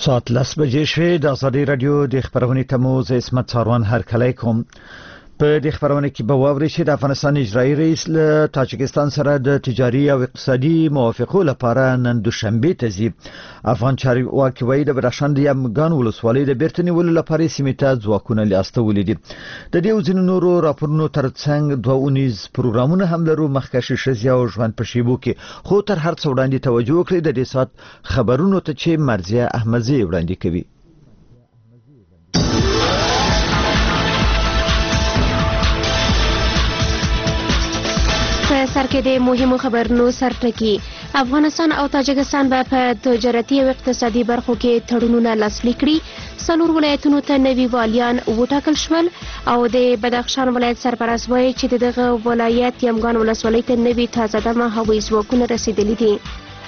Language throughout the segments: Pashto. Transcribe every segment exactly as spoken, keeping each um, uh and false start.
ساعت لس بجې شوې د ازادي رادیو د خبرونې تموز اسمت ساروان هرکلی کوم. په دې خبرونه کې به واورئ چې د افغانستان اجرایي رئیس له تاجکستان سره د تجاري او اقتصادي موافقو لپاره نن دوشنبه ته ځي. افغان چارواکي وایي د بدخشان د یمګان ولسوالۍ د بیرته نیولو لپاره سیمې ته ځواکونه لاستولي دي. د دې او ځینو نورو راپورونو ترڅنګ دوه اونیز پروګرامونه هم لرو. مخکښ ښځې او ژوند په شیبو کې خو تر هر څه وړاندې توجه وکړئ د دې ساعت خبرونو ته چې مرزیه احمدزی وړاندې کوي. سر کې د مهمو خبرونو سرټکی. افغانستان او تاجکستان به په تجارتي او اقتصادي برخو کې تړونونه لاسلیک کړي. څلور ولایتونو ته نوي والیان وټاکل شول او د بدخشان ولایت سرپرست وایي چې دغه ولایت یمګان ولسوالۍ ته نوي تازه دمه هوایي ځواکونه رسیدلي دي.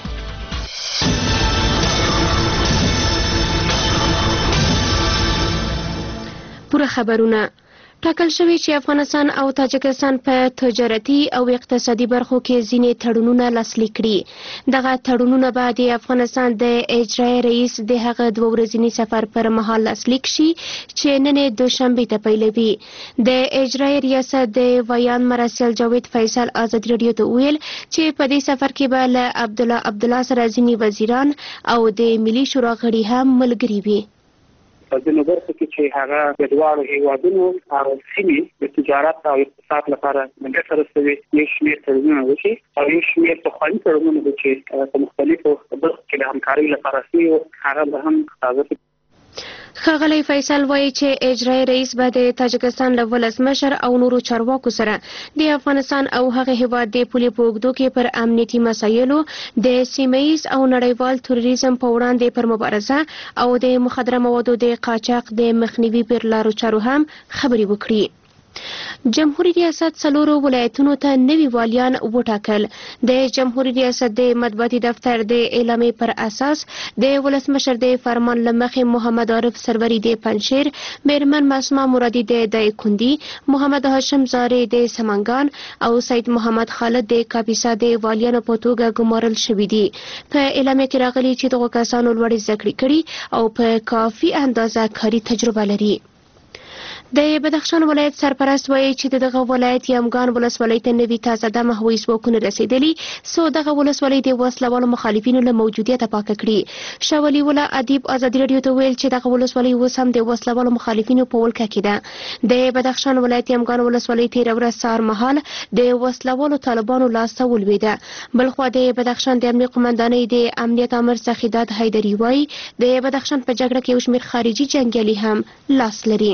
پوره خبرونه ټاکل شوی چې افغانستان او تاجکستان په تجارتي او اقتصادي برخو کې ځینې تړونونه لاسلیک کړي. دغه تړونونه به د افغانستان د اجرایي رئیس د هغه دوه ورځني سفر پر مهال لاسلیک شي چې نن دوشنبه ته پیلوي. د اجرایي ریاست د ویان مرسل جاوید فیصل ازادي رادیو ته ویل چې په دې سفر کې به له عبدالله عبدالله سره ځینې وزیران او د ملي شورا غړي هم ملګري وي. په دې نظر کې چې هغه د دوه هیوادونو او سیمې د تجارت او اقتصاد لپاره د ګټه رسوي یو شمېر تړونونه وشي او یو شمېر پخواني تړونونه دي چې په مختلفو برخو کې د همکارۍ لپاره شوي هغه به هم تازه. ښاغلی فیصل وایي چې اجرایي رئیس به د تاجکستان له ولسمشر او نورو چارواکو سره د افغانستان او هغه هیواد د پولې په اوږدو کې پر امنیتي مسایلو د سیمه ییز او نړیوال تروریزم په وړاندې پر مبارزه او د مخدره موادو د قاچاق د مخنیوي پر لارو چارو هم خبرې وکړي. جمهوریت ریاست څلورو ولایتونو ته نوي والیان وټاکل. د جمهوریت ریاست د مطبوعاتي دفتر د اعلامیې پر اساس د ولسمشر د فرمان له مخې محمد عارف سروری د پنجشیر، میرمن معصومه مرادي د دایکنډي، محمد هاشم زاري د سمنګان او سید محمد خالد د کاپیسا د والیانو په توګه ګمارل شوي دي. په اعلامیه کې راغلي چې دغو کسانو لوړې زده کړې کړي او په کافي اندازه کاري تجربه لري. د بدخشان ولایت سرپرست وایي چې دغه ولایت یمګان ولسوالۍ ته نوي تازه دمه هوایي ځواکونه رسیدلي څو دغه ولسوالۍ د وسلوالو مخالفینو له موجودیته پاکه کړي. شاه ولي الله ادیب ازادي رادیو ته ویل چې دغه ولسوالۍ اوس هم د وسلوالو مخالفینو په ولکه کې ده. د بدخشان ولایت یمګان ولسوالۍ تېره ورځ سهار مهال د وسلوالو طالبانو لاسته ولوېده. بلخوا د بدخشان د امنیت قمندانۍ د امنیت امر سخیدات حیدري وایي د بدخشان په جګړه کې یو شمېر خارجي جنګیالي هم لاس لري.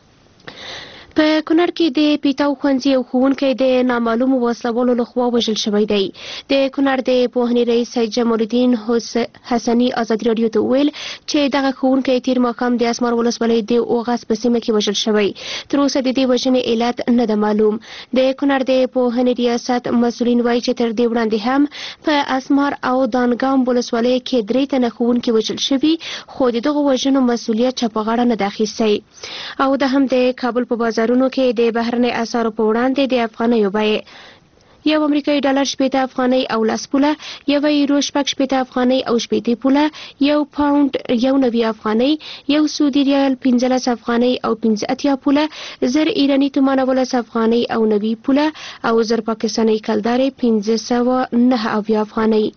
په کونړ کې د پیتاو ښوونځي یو ښوونکی د نامعلومو وسلوالو لخوا وژل شوی دی. د کونړ د پوهنې رئیس سید جمال الدین حسني ازادي رادیو ته ویل چې دغه ښوونکی تېر ماښام د اسمار ولسوالۍ د اوغاز په سیمه کې وژل شوی. تر اوسه د دې وژنې علت نه ده معلوم. د کونړ د پوهنې ریاست مسؤلین وایي چې تر دې وړاندې هم په اسمار او دانګام ولسوالۍ کې درې تنه ښوونکي وژل شوي خو د دغو وژنو مسؤلیت چا په غاړه نه ده اخیستی. او دا هم د کابل په بازار کې د بهرنۍ اسعارو په وړاندې د افغانیو بیې یو امریکایي ډالر شپېته افغانۍ او لس پوله، یو یورو شپږ شپېته افغانۍ او شپېته پوله، یو پاونډ یو نوي افغانۍ، یو سعودي ریال پنځلس افغانۍ او پنځه اتیا پوله، زر ایراني تومان ولس افغانۍ او نوي پوله او زر پاکستاني کلدارې پنځه سوه نهه اویا افغانۍ.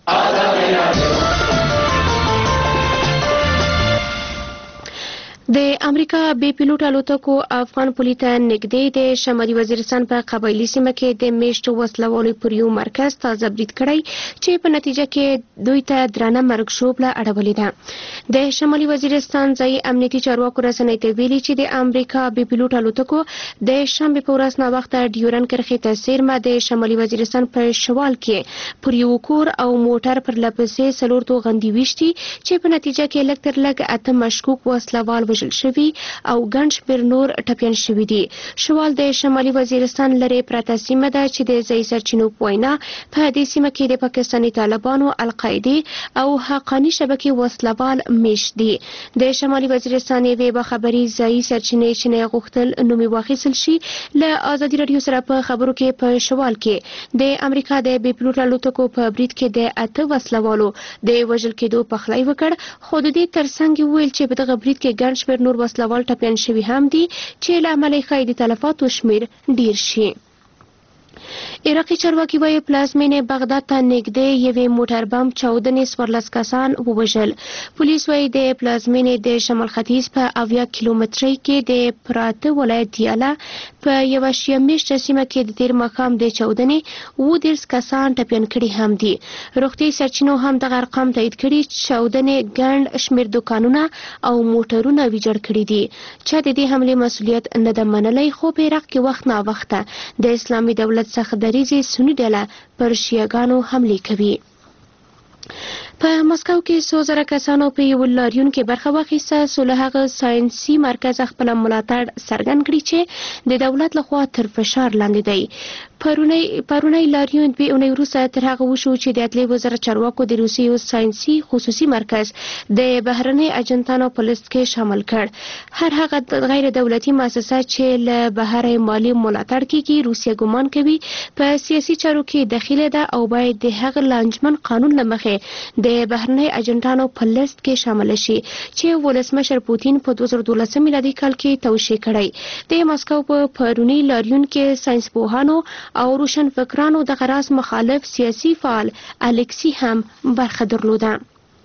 د امریکا بې پیلوټ الوتکو افغان پولي ته نږدې د شمالي وزیرستان په قبایلي سیمه کې د میشتو وسلوالو پر یو مرکز تازه برید کړی چې په نتیجه کې دوی ته درنه مرګ ژوبله اړولې ده. د شمالي وزیرستان ځایي امنیتي چارواکو رسنۍ ته ویلي چې د امریکا بې پیلوټ الوتکو د شنبې په ورځ ناوخته ډیورن کرښې ته څیرمه د شمالي وزیرستان په شوال کې پر یو کور او موټر پر لپسې څلور توغندي ویشتي چې په نتیجه کې لږ تر لږه اته مشکوک وسلوال وژل وژل شوي او ګڼ شمېر نور ټپیان شوي دي. شمال د شمالي وزیرستان لرې پرته سیمه ده چې د ځایي سرچینو په وینا په دې سیمه کې د پاکستاني طالبانو، القاعدې او حقاني شبکې وسلوال میشت دي. د شمالي وزیرستان یوې باخبري ځایي سرچینې چې نه غوښتل نوم یې واخیستل شي له ازادي راډیو سره په خبرو کې په شوال کې د امریکا د بې پلوټه الوتکو په برید کې د اته وسلوالو د وژل کېدو پخلی وکړ، خو د دې ترڅنګ ویل چې په دغه برید کې ګڼ شمېر نور وسلوال ټپیان شوي هم دي چې له امله یې ښایي د تلفاتو شمېر ډیر شي. عراقي چارواکي وایي پلازمینې بغداد ته نږدې یوې موټر بم چاودنې څوارلس کسان ووژل. پولیس وایي د پلازمینې د شمال ختیځ په اویا کیلومترۍ کې د پراته ولایت دیاله په یوه شیعه میشته سیمه کې د تېر ماښام د چاودنې اووه دېرش کسان ټپیان کړي هم دي. روغتیایي سرچینو هم دغه ارقام تایید کړي چې چاودنې ګڼ شمېر دوکانونه او موټرونه ویجاړ کړي دي. چا د دې حملې مسؤلیت نه ده منلی، خو په عراق کې وخت ناوخته د اسلامي دولت څخه دریځي سني ډله پر شیعګانو حملې کوي. په مسکو کې څو زره کسانو په یو لاریون کې برخه واخیسته، څو له هغه ساینسي مرکز خپل ملاتړ څرګند کړي چې د دولت لخوا تر فشار لاندې دی. پرونی پرونی لاریون دوی اونۍ وروسته تر هغه وشو چې د عدلیې وزارت چارواکو د روسیې یو ساینسي خصوصي مرکز د بهرنۍ اجنټانو په لیست کې شامل کړ. هر هغه غیر دولتي مؤسسه چې له بهر مالي ملاتړ کیږي روسیه ګمان کوي په سیاسي چارو کې دخیله ده او باید د هغه لانجمن قانون له مخې د بهرنۍ اجنټانو په لیست کې شامل شي چې ولسمشر پوتین په دوه زره دولسم میلادي کال کې توشیح کړی. د مسکو په پرونی لاریون کې ساینس پوهانو او روشن فکرانو د غراس مخالف سیاسي فعال الکسی هم برخه درلوده.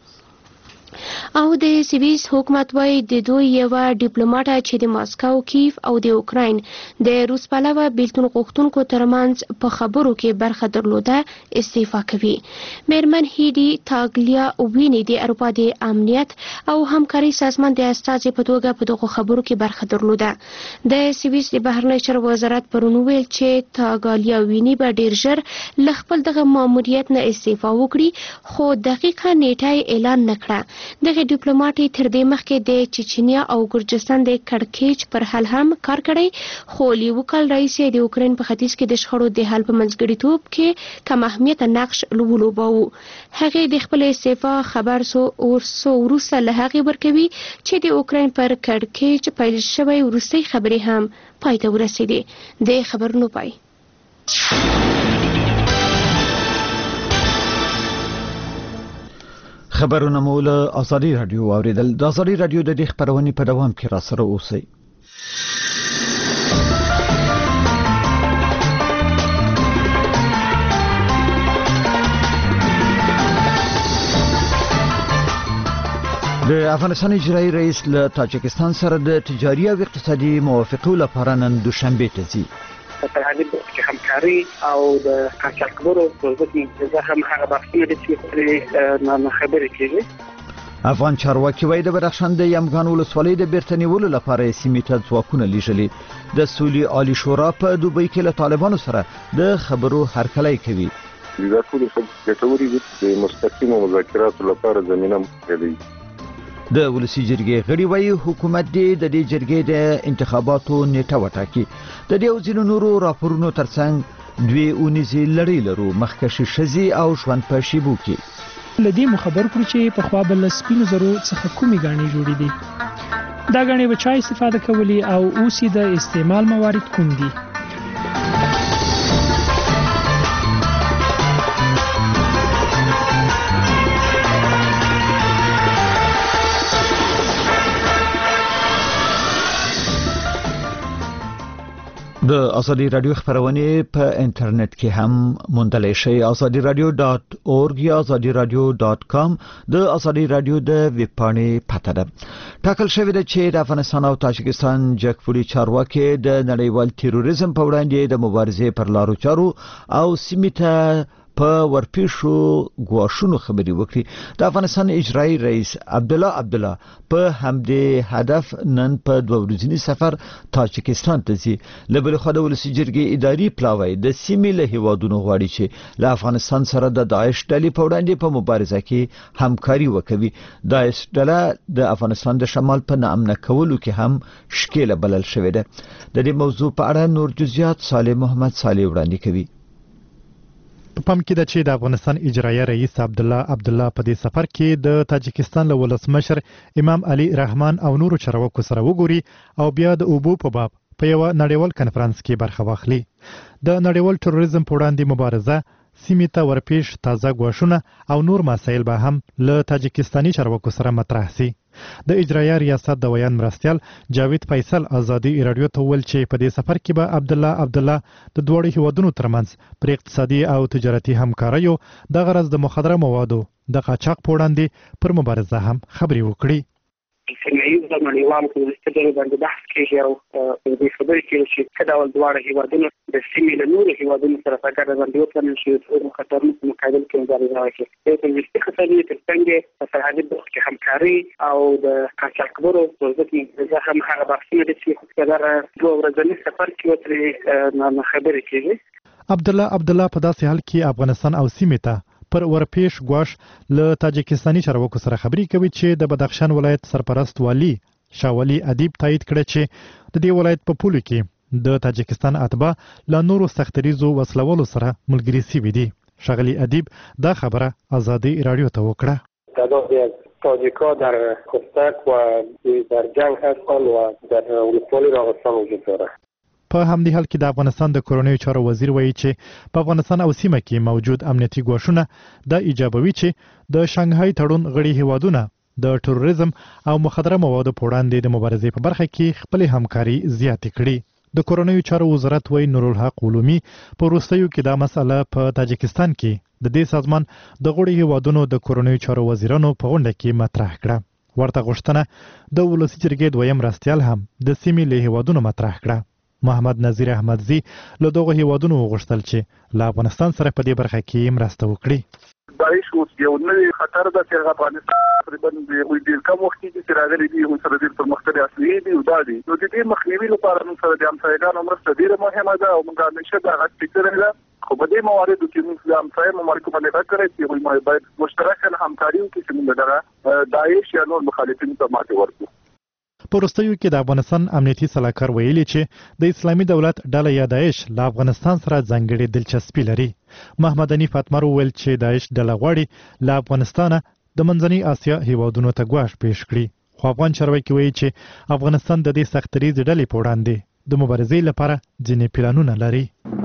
او د سویس حکومت وایي د دوی یوه ډیپلوماټه چې د ماسکو، کیف او د اوکراین د روس پلوه بیلتون غوښتونکو ترمنځ په خبرو کې برخه درلوده استعفا کوي. میرمن هیدی تاګلیا ویني د اروپا د امنیت او همکارۍ سازمان د استازي په توګه په دغو خبرو کې برخه درلوده. د سویس د بهرنیو چارو وزارت پرون ویل چې تاګلیا ویني به ډیر ژر له خپل دغه ماموریت نه استعفا وکړي، خو دقیقه نیټه اعلان نه کړه. دغه ډیپلوماټ تر دې مخکې د چچنیا او ګرجستان د کړکېچ پر حل هم کار کړی، خو یو کال راهیسې د اوکراین په ختیځ کې د شخړو د حل په منځګړیتوب کې کم اهمیته نقش ولوباوه. هغې د خپل استعفا خبر سو ورسو وروسته له هغې ورکوي چې د اوکراین پر کړکېچ پیل شوی وروستۍ خبرې هم پای ته ورسېدې. د خبرونو پای. خبرونه مو له ازادي راډیو اوریدل. د ازادي راډیو د دې خبرونې په دوام کې را سره اوسئ. د افغانستان اجرایي رئیس له تاجکستان سره د تجاري او اقتصادي موافقو لپاره نن دوشنبه ته ځي. په هغه کې همکاري او د قاچاقبرو په ضد مبارزه هم هغه بحثونه دي چې نه خبرې کېږي. افغان چارواکي وایي د بدخشان د یمګان ولسوالۍ د بیرته نیولو لپاره سیمې ته ځواکونه لیږلي. د سولې عالی شورا په دوبۍ کې له طالبانو سره د خبرو هرکلی کوي. دا ټول ګټورې دي د مستقیمو مذاکراتو لپاره زمینه پیدا. د ولسی جرګې غړي وایي حکومت دې د دې جرګې د انتخاباتو نیټه وټاکي. د دې ځینو نورو راپورونو ترڅنګ دوی اونیزي لړۍ لرو مخکښ شزي او ژوند په شیبو کې. لدی مخبر کړ چې په خوا بل سپینو زرو څخه کومې غاڼې جوړې دي. دا غاڼې به چا استفاده کولی او اوسې د استعمال موارد کوم دي؟ د ازادي راډیو خبرونه په انټرنیټ کې هم موندلای شئ. ازادي راډیو ډاټ اورګ یا ازادي راډیو ډاټ کام د ازادي راډیو د ویب پاڼې پته ده. ټاکل شوی دی چې د افغانستان او تاجکستان جګپوړي چارواکي د نړیوال تروریزم په وړاندې د مبارزې پر لارو چارو او سیمې ته په ورپېښو ګواښونو خبري وکړي. د افغانستان اجرایي رئیس عبدالله عبدالله په همدې هدف نن په دوه ورځني سفر تاجکستان ته ځي. له بلې خوا د ولسي جرګې اداري پلاوی د سیمې له هیوادونو غواړي چې له افغانستان سره د داعش ډلې په وړاندې په مبارزه کې همکاري وکوي. داعش ډله د افغانستان د شمال په ناامنه کولو کې هم شکیله بلل شوې ده. د دې موضوع په اړه نور جزئیات صالح محمد صالح وړاندې کوي. په پام کې ده چې د افغانستان اجرایي رئیس عبدالله عبدالله په دې سفر کې د تاجکستان له ولسمشر امام علي رحمان او نورو چارواکو سره وګوري او بیا د اوبو په باب په یو نړیوال کنفرانس کې برخه واخلي. د نړیوال تروریزم په وړاندې مبارزه، سیمې ته ورپېښ تازه ګواښونه او نور مسایل به هم له تاجکستاني چارواکو سره مطرح شي. د اجرایي ریاست د ویان مرستیال جاوید فیصل ازادي رادیو ته ویل چې په دې سفر کې به عبدالله عبدالله د دوړو هیوادونو ترمنځ پر اقتصادي او تجارتي همکاریو د غرض د مخدره موادو د قاچاق په وړاندې پر مبارزه هم خبرې وکړي. سیمه‌ییز د نړیوالو په وسیله باندې بحث کېږي او په دې خبرې کې چې کله ول دواړه هیوادونو د سیمې له نورو هیوادونو سره په ګډه باندې وکړل شي د خطرونو په مقابل کې مبارزه وکړي. په دې خطرونو کې څنګه په سرحدي بخت کې همکاري او د قاچاقبرو په ضد مبارزه هم هغه بحثونه دي چې په دوه ورځني سفر کې وترې خبرې کېږي. عبدالله عبدالله په داسې حال کې افغانستان او سیمې ته پر ورپېښ ګواښ له تاجکستاني چارواکو سره خبرې کوي چې د بدخشان ولایت سرپرست والی شاولی ادیب تایید کړ چې د دې ولایت په پولو کې د تاجکستان اتباع له نورو سختریزو وسلوالو سره ملګري شوي دي. ښاغلي ادیب دا خبره ازادي رادیو ته وکړه. تعدادی از تاجیک‌ها در خستک و در جنگ هستند و در ولسوالی راغستان وجود دارد. په همدې حال کې د افغانستان د کورنیو چارو وزیر وایي چې په افغانستان او سیمه کې موجود امنیتي ګواښونه دا ایجابوي چې د شانګهای تړون غړي هیوادونه د تروریزم او مخدره موادو په وړاندې د مبارزې په برخه کې خپل همکاري زیاتې کړي. د کورنیو چارو وزارت وایي نورالحق علومي په وروستیو کې دا مسله په تاجکستان کې د دې سازمان د غړي هیوادونو د کورنیو چارو وزیرانو په غونډه کې مطرح کړه. ورته غوښتنه د ولسي جرګې دویم راستیال هم د سیمې له هیوادونو مطرح کړه. محمد نذیر احمدزی له دغه هیوادونو وغوښتل چې له افغانستان سره په دې برخه کې مرسته وکړي. داعش اوس یو نوی خطر ده چې افغانستان تقریبا د یو ډیر کم وخت کې چې راغلي دي او سره د پرمختګ اصلي دي او دا دي نو د دې مخنیوي لپاره موږ سره د همسایګانو مرسته ډیره مهمه ده او موږ همیشه دا غږ فکر لرو. خو په دې مواردو کې موږ د همسایه ممالکو باندې غږ کړی چې موږ باید مشترکاً همکاري وکړو چې موږ دغه داعش یا نور مخالفینو ته ماتې ورکړو. په وروستیو کې د افغانستان امنیتي سلاکار ویلي چې د اسلامي دولت ډله یا داعش له افغانستان سره ځانګړې دلچسپي لري. محمد حنیف اتمر وویل چې داعش ډله غواړي له افغانستانه د منځنۍ اسیا هیوادونو ته ګواښ پیښ کړي. خو افغان چارواکي وایي چې افغانستان د دې سختریزې ډلې په وړاندې د مبارزې لپاره ځینې پلانونه لري.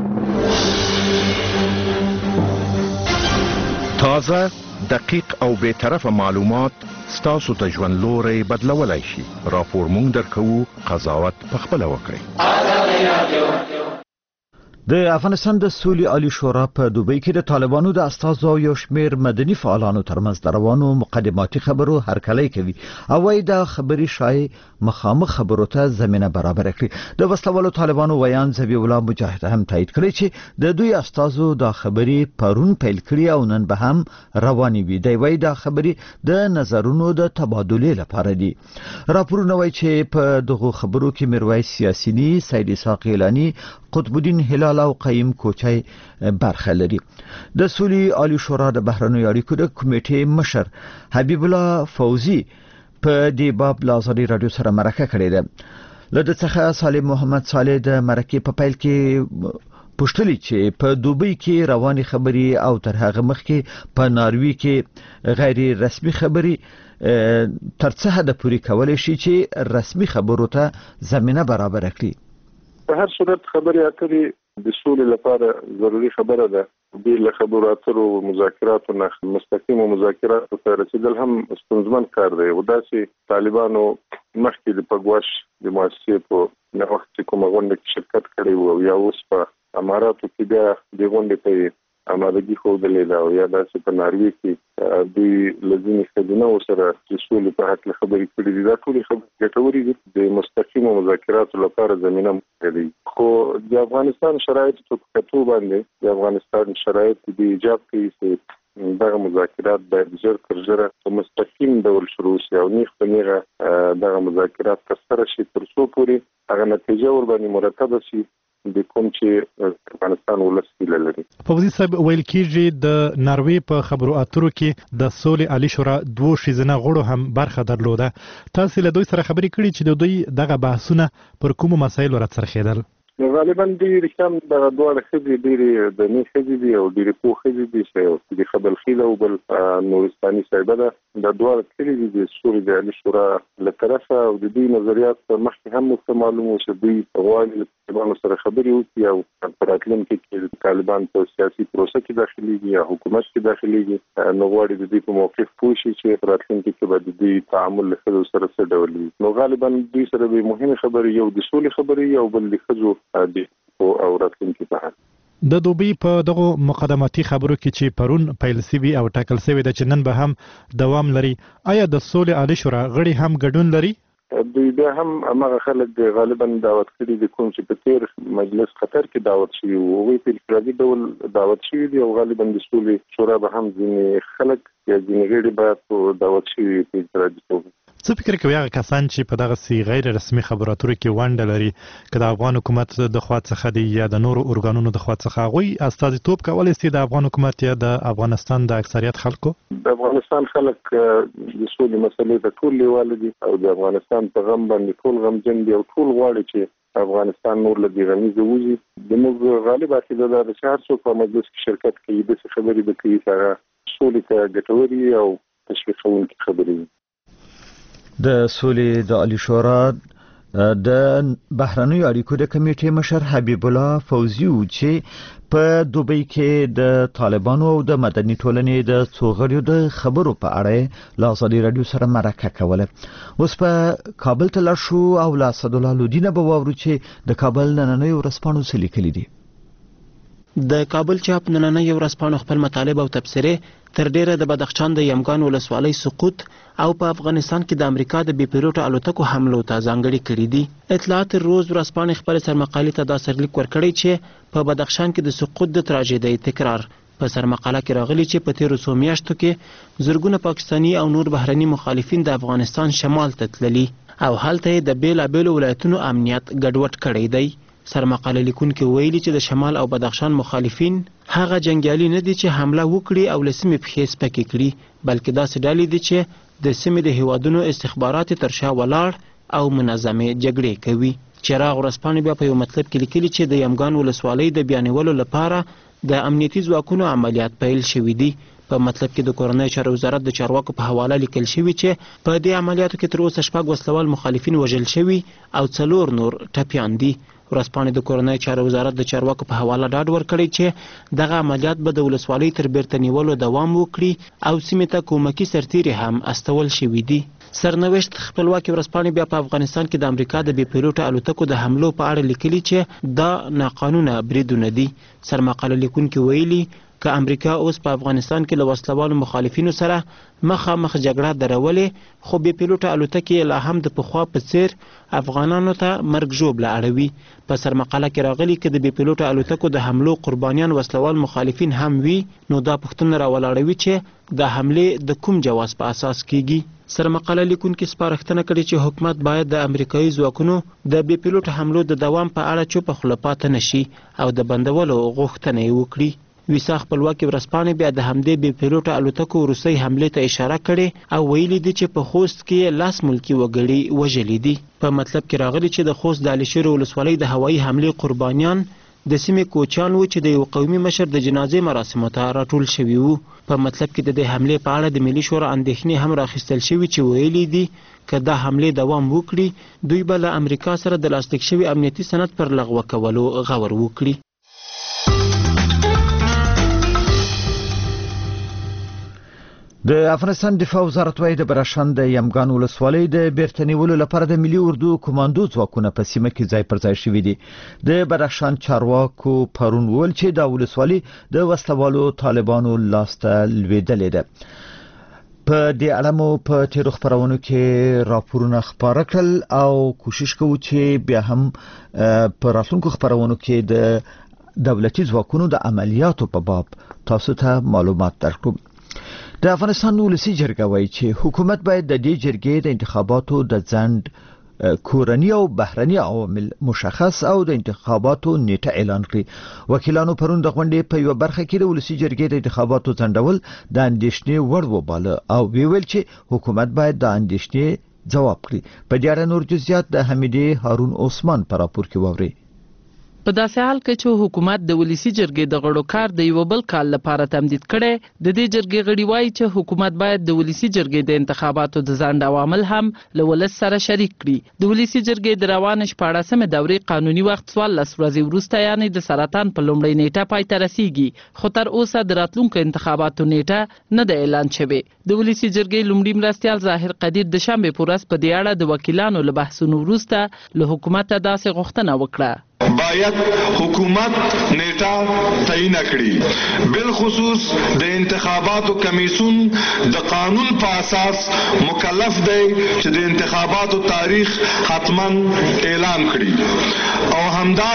تازه، دقیق او بے طرفه معلومات ستاسو ته ژوند لوري بدلولای شي. راپور مونږ درکوو، قضاوت په خپل وکړئ. د افغانستان د سولې عالی شورا په دوبۍ کې د طالبانو د استازو او یو شمېر مدني فعالانو ترمنځ د روانو مقدماتي خبرو هرکلی کوي او وايي دا خبري شای مخامخ خبرو ته زمينه برابر کړي. د وسلوالو طالبانو ویان ذبیح الله مجاهد هم تایید کړی چې د دوی استازو دا خبري پرون پیل کړي او نن به هم رواني وي. دی وايي دا خبري د نظرونو د تبادله لپاره دي. راپورونه وايي چې په دغه خبرو کې میرویس سیاسي، سید اسحاق غیلانی، قطب الدین هلال او قیم کوچای برخه لري. د سولې عالی شورا د بهرنیو اړیکو د کمیټې مشر حبیب الله فوزي په دې باب لازري رادیو سره مرکه کړې ده. له دغه صالح محمد صالح د مرکه په پیل کې پوښتلی چې په دوبۍ کې رواني خبري او تر هغه مخکې په ناروی کې غیر رسمي خبري ترڅه د پوری کولای شي چې رسمي خبرو ته زمينه برابر کړي. په هر صورت خبرې اترې د سولې لپاره ضروري خبره ده. د له خبرو اترو مذاکراتو نه مستقیم مذاکراتو ته رسیدل هم ستونزمن کار دی. او داسې طالبانو مخکې د پګواش د مؤسسې په نه وخت کومه غونډه کې شرکت کړی و او یا اوس په اماراتو کې بیا د غونډې په امادګي خوده دا او یا داسې په ناروی کې دوی لزمي خدمه سره د سولې په حق خبرې کړې دي. دا ټول خبرې ګټورې دي د مستقیمو مذاکراتو لپاره زمينه موجوده دي. خو د افغانستان شرایط په کتو باندې د افغانستان شرایط د ایجاب کې دغه مذاکرات باید ژر تر ژره په مستقیم ډول شروع شي او نیغ په نیغه دغه مذاکرات ترسره شي تر څو پورې هغه نتیجه ور باندې مرتبه شي د کوم چې افغانستان ولسي لري. فوزي صاحب ویل کېږي د ناروی په خبرو اترو کې د سولې عالی شورا دوه شیزنه غړو هم برخه درلوده. تاسو له دوی سره خبرې کړې چې د دوی دغه بحثونه پر کومو مسایلو راڅرخېدل؟ غالبا ډېر کم دغه دواړه ښځې ډېرې دني ښځې دي او ډېرې پوه ښځې دي چې د خبل خیله او بل نورستاني صاحبه ده. دا دواړه کلي دي د سولې د عالي شورا له طرفه او د دوی نظریات مخکې هم ورته معلوم وو چې دوی غواړي له طالبانو سره خبرې وکړي او په راتلونکي کې طالبان په سیاسي پروسه کې داخليږي یا حکومت کې داخليږي نو غواړي د دوی په موقف پوه شي چې په راتلونکي کې به د دوی تعامل له ښځو سره څه ډول وي. نو غالبا دوی سره به مهمه خبرې یو د سولې خبرې او بل د ښځو د او راتلونکي په اړه. د دوبي په دغه مقدماتي خبرو کې چې پرون پیل سوي او ټاکل سوي د چنن به هم دوام لري، آیا د سولې عالی شورا غړي هم ګډون لري؟ دوی به هم هغه خلک غالبا دعوت کړي دي کوم چې په تیر مجلس قطر کې دعوت شوي وو، هغوی په انفرادي ډول دعوت شوي دي او غالبا د سولې شورا به هم ځینې خلک یا ځینې غړي به دعوت شوي په انفرادي توګه. څه فکر کوي هغه کسان چې په دغه سی غیر رسمي خبرو اترو کې ونډه لري که د افغان حکومت د خوا څخه دی یا د نورو ارګانونو د خوا څخه، هغوی استازیتوب کولی شي د افغان حکومت یا د افغانستان د اکثریت خلکو؟ د افغانستان خلک د سولې مسلې ته ټول لیواله دي او د افغانستان په غم باندې ټول غمجن دي او ټول غواړي چې افغانستان نور له دې غمیزه ووځي. زموږ غالب عقیده ده چې هر څوک په مجلس کې شرکت کوي داسې خبرې به کوي چې هغه سولې ته ګټورې او تشویقونکې خبرې وي. د سولې د عالی شورا د بهرنیو اړیکو د کمیټې مشر حبیب الله فوزي و چې په دوبۍ کې د طالبانو او د مدني ټولنې د څوغړیو د خبرو په اړه له ازادي رادیو سره مرکه کوله. اوس په کابل ته لاړ شو او له اسدالله لودینه به واورو چې د کابل نننۍ ورځپاڼو څه لیکلي دي. د کابل چاپ نننۍ ورځپاڼو خپل مطالب او تبصرې تر ډیره د بدخشان د یمګان ولسوالۍ سقوط او په افغانستان کې د امریکا د بي پیلوټ الوتکو حملو ته ځانګړي کړي دي. اطلاعات روز ورځپاڼې خپل سرمقالې ته دا سرلیک ورکړی چې په بدخشان کې د سقوط د تراژیدۍ تکرار. په سرمقاله کې راغلي چې په تیرو څو میاشتو کې زرګونه پاکستاني او نور بهرني مخالفین د افغانستان شمال ته تللي او هلته د بیلابیلو ولایتونو امنیت ګډوډ کړی دی. سرمقاله لیکونکي ویلي چې د شمال او بدخشان مخالفین هغه جنگیالي نه دي چې حمله وکړي او له سیمې پښې سپکې کړي، بلکې داسې ډلې دي چې د سیمې د هیوادونو استخبارات تر شا ولاړ او منظمې جګړې کوي. چراغ ورځپاڼې بیا په یو مطلب کې لیکلي چې د یمګان ولسوالۍ د بیانولو لپاره د امنیتي ځواکونو عملیات پیل شوي دي. په مطلب کې د کورنۍ چارو وزارت د چارواکو په حواله لیکل شوي چې په دې عملیاتو کې تر اوسه شپږ وسلوال مخالفین وژل شوي او څلور نور ټپیان دي. ورځپاڼې د کورنۍ چارو وزارت د چارواکو په حواله ډاډ ورکړی چې دغه عملیات به د ولسوالۍ تر بیرته نیولو دوام وکړي او سیمې ته کومکي سرتیري هم استول شوي دي. سرنوشت خپلواکي ورځپاڼې بیا په افغانستان کې د امریکا د بي پیلوټ الوتکو د حملو په اړه لیکلي چې دا ناقانونه بریدونه دي. سرمقاله لیکونکي ویلي که امریکا اوس په افغانستان کې له وسلوالو مخالفینو سره مخامخ جګړه درولې خو بي پیلوټ الوتکې لا هم د پخوا په څیر افغانانو ته مرګ ژوبله اړوي. په سرمقاله کې راغلي که د بي پیلوټ الوتکو د حملو قربانیان وسلوال مخالفین هم وي نو دا پوښتنه راولاړوي چې د حملې د کوم جواز په اساس کیږي. سرمقاله لیکونکي سپارښتنه کړې چې حکومت باید د امریکایي ځواکونو د بي پیلوټ حملو د دوام په اړه چوپه خوله پاتې نشي او د بندولو غوښتنه یې وکړي. ویسا خپلواکي ورځپاڼې بیا د همدې بي پیلوټ الوتکو وروستۍ حملې ته اشاره کړې او ویلي دي چې په خوست کې لاس ملکي وګړي وژلي دي. په مطلب کې راغلي چې د خوست د علي شیر ولسوالۍ د هوایي حملې قربانیان د سیمې کوچیان وو چې د یو قومي مشر د جنازې مراسمو ته راټول شوي وو. په مطلب کې د دې حملې په اړه د ملي شورا اندېښنې هم راخیستل شوي چې ویلي دي که دا حملې دوام وکړي دوی به له امریکا سره د لاسلیک شوي امنیتي سند پر لغوه کولو غور وکړي. د افغانستان دفاع وزارت وايي د بدخشان د یمګان ولسوالۍ د بیرته نیولو لپاره د ملي اردو کمانډو ځواکونه په سیمه کې ځای پر ځای شوي دي. د بدخشان چارواکو پرون وویل چې دا ولسوالي د وسلوالو طالبانو لاسته لوېدلې ده. په دې اړه مو په تیرو خبرونو کې راپورونه خبره کړل او کوشش کوو چې بیا هم په راتلونکو خبرونو کې د دولتي ځواکونو د عملیاتو په باب تاسو ته معلومات درکړو. د افغانستان ولسی جرګه وایي چې حکومت باید د دې جرګې د انتخاباتو د ځنډ کورنی او بهرنی عوامل مشخص او د انتخاباتو نیټه اعلان کړي. وکیلانو پرون د غونډې په یو برخه کې د ولسی جرګې د انتخاباتو ځنډول د اندېښنې وړ وباله او ویل چې حکومت باید د اندېښنې ځواب کړي. په دې اړه نور جزئیات د حمیدې هارون عثمان په راپور کې ووري. په داسې حال کې چې حکومت د ولسی جرګې د غړو کار د یو بل کال لپاره تمدید کړي، د دې جرګې غړي وایي چې حکومت باید د ولسی جرګې د انتخاباتو د ځنډ عوامل هم له ولس سره شریک کړي. د ولسی جرګې د روان شپاړسمې دورې قانوني وخت څوارلس ورځې وروسته یعنې د سرطان په لومړۍ نیټه پای ته رسیږي، خو تر اوسه د راتلونکو انتخاباتو نیټه نه ده اعلان شوې. د ولسی جرګې لومړي مرستیال ظاهر قدیر د شنبې په ورځ په دې اړه د وکیلانو له بحثونو وروسته له حکومته داسې غوښتنه وکړه. باید حکومت نیټه تعیین کړي، بل خصوص د انتخاباتو کمیسیون د قانون په اساس مکلف دی چې د انتخاباتو تاریخ حتما اعلان کړي او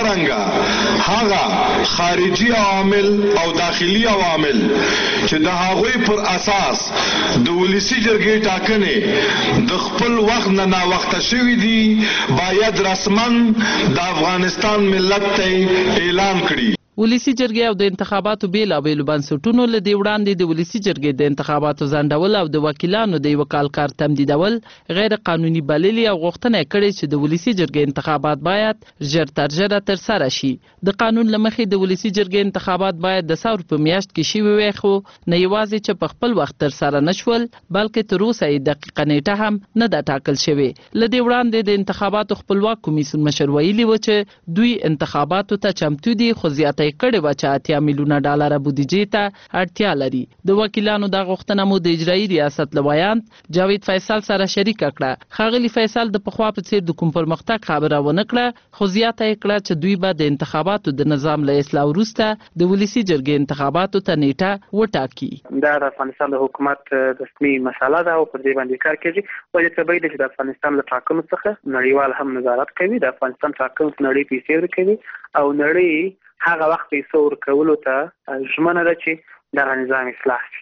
همدارنګه هغه خارجي عوامل او داخلي عوامل چې د هغوی پر اساس د ولسی جرګې ټاکنې د خپل وخت نه نا وخته شوي دي باید رسما د افغانستان ملت ته اعلان کړي. ولسی جرګې او د انتخاباتو بیلابیلو بنسټونو له دې وړاندې د ولسی جرګې د انتخاباتو ځنډول او د وکیلانو د یو کال کار تمدیدول غیر قانوني بللي او غوښتنه کړې چې د ولسی جرګې انتخابات باید ژر تر ژره ترسره شي. د قانون له مخې د ولسی جرګې انتخابات باید د ثور په میاشت کې شوي وي، خو نه یوازې چې په خپل وخت ترسره نشول بلکې تر اوسه یې دقیقه نیټه هم نه ده ټاکل شوې. له دې وړاندې د انتخاباتو خپلواک کمیسیون مشر ویلي و چې دوی انتخاباتو ته چمتو دي، خو زیاته کړي و چې اتیا میلیونه ډالر بودیجې ته اړتیا لري. د وکیلانو د غوښتنه مو د اجرایي ریاست له ویاند جاوید فیصل سره شریک کړه. ښاغلي فیصل د پخوا په څیر د کوم پرمختګ خبره ونه کړه، خو زیاته یې کړه چې دوی به د انتخاباتو د نظام له اصلاح وروسته د ولسی جرګې انتخاباتو ته نیټه وټاکي. دا د افغانستان د حکومت رسمي مسله ده او پر دې باندې کار کوي. ولې طبیعي ده چې د افغانستان له ټاکنو څخه نړیوال هم نظارت کوي. د افغانستان ټاکنو نړۍ پیسې ورکوي او نړۍ هغه وخت پیسو ورکولو ته ژمنه ده چې دا نظام اصلاح شي.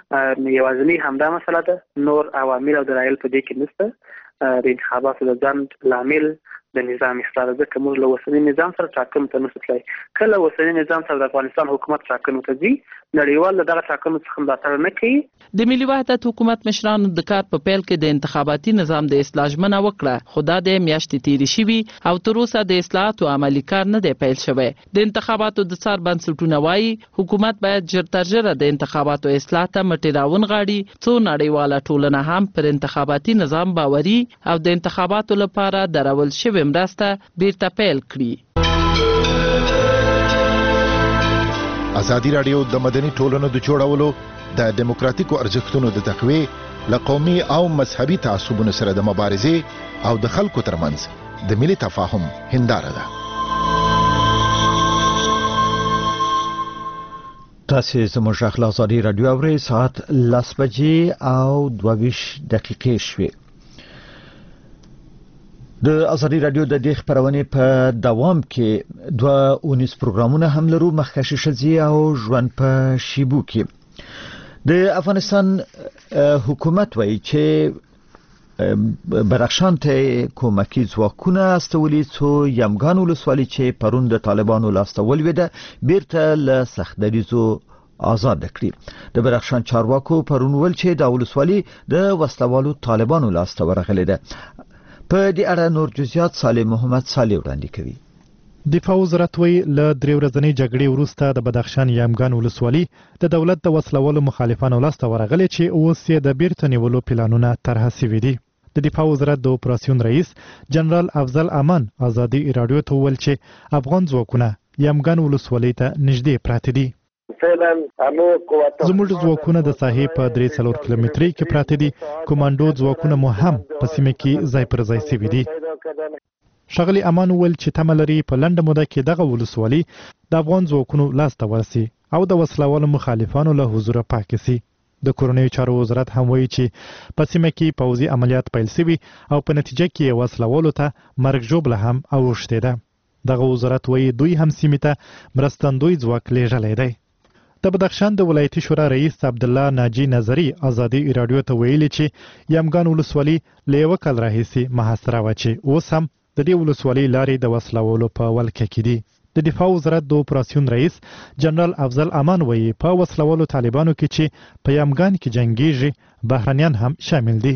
یوازینی همدا مسله ده، نور عوامل او دلایل په دې کې نشته. د انتخاباتو د ځنډ لامل د نظام اصلاح ده، ځکه موږ له اوسني نظام سره ټاکنو ته نشو تللی. کله اوسني نظام سره د افغانستان حکومت ټاکنو ته ځي، نړیوال له دغه ټاکنو څخه ملاتړ نه کوي. د ملي وحدت حکومت مشرانو د کار په پیل کې د انتخاباتي نظام د اصلاح ژمنه وکړه، خو دا د میاشتې تېرې شوي او تر اوسه د اصلاحاتو عملي کار نه دی پیل شوی. د انتخاباتو د څار بنسټونه وایي حکومت باید ژر تر ژره د انتخاباتو اصلاح ته مټې راونغاړي، څو نړیواله ټولنه هم پر انتخاباتي نظام باوري او د انتخاباتو لپاره درول شوې مرسته بیرته پیل کړي. ازادي راډیو د مدني ټولنو د جوړولو د دیموکراتیکو ارزښتونو د تقویې له قومي او مذهبي تعصبونو سره د مبارزې او د خلکو ترمنځ د ملي تفاهم هنداره ده. تاسو زموږ خپل ازادي راډیو اورئ، ساعت لس بجې او دوه ویشت دقیقې شوې. د ازادي راډیو د دې خبرونه په دوام کې دوه اونیس پروګرامونه هم لرو، مخکښ شذي او ژوند په شیبو کې. د افغانستان حکومت وایي چې بدخشان ته کومکی ځواکونه استولي، څو یمګان ولسوالۍ چې پرون د طالبانو لاسته ولوېده بیرته له سختدریزو آزاد کړي. د بدخشان چارواکو پرون ول چې د ولسوالۍ د وسلوالو طالبانو لاسته ورغلې ده. په دې اړه نور جزئیات صالح محمد صالح وړاندې کوي. دفاع وزارت وی له درې ورځې جګړې وروسته د بدخشان یمګان ولسوالۍ د دولت د وسلوالو مخالفانو لاسته ورغلې چې اوس یې د بیرته نیولو پلانونه طرح شوي دي. د دفاع وزارت د اپراسیون رئیس جنرال افضل امان ازادي راډیو ته وویل چې افغان ځواکونه یمګان ولسوالۍ ته نږدې پراته دي. زموږ ځواکونه د ساحې په درې څلور کیلومترۍ کې پراته دي. کمانډو ځواکونه مو هم په سیمه کې ځای پر ځای شوي دي. ښاغلي امان وویل چې تمه لري په لنډه موده کې دغه ولسوالي د افغان ځواکونو لاس ته ورسي او د وسلوالو مخالفانو له حضوره پاکه سي. د کورنیو چارو وزارت هم وایي چې په سیمه کې پوځي عملیات پیل شوي او په نتیجه کې وسلوالو ته مرګ ژوبله هم اوښتې ده. دغه وزارت وایي دوی هم سیمې ته مرستندوی ځواک لیږلی دی. د بدخشان د ولایتي شورا رئیس عبدالله ناجی نظری ازادي رادیو ته ویلي چې یمګان ولسوالي له یوه کال راهیسې محاصره وه چې اوس هم د دې ولسوالۍ لارې د وسلوالو په ولکه کې دي. د دفاع وزارت د اپراسیون رئیس جنرال افضل امان وایي په وسلوالو طالبانو کې چې په یمګان کې جنګیږي بهرنیان هم شامل دي.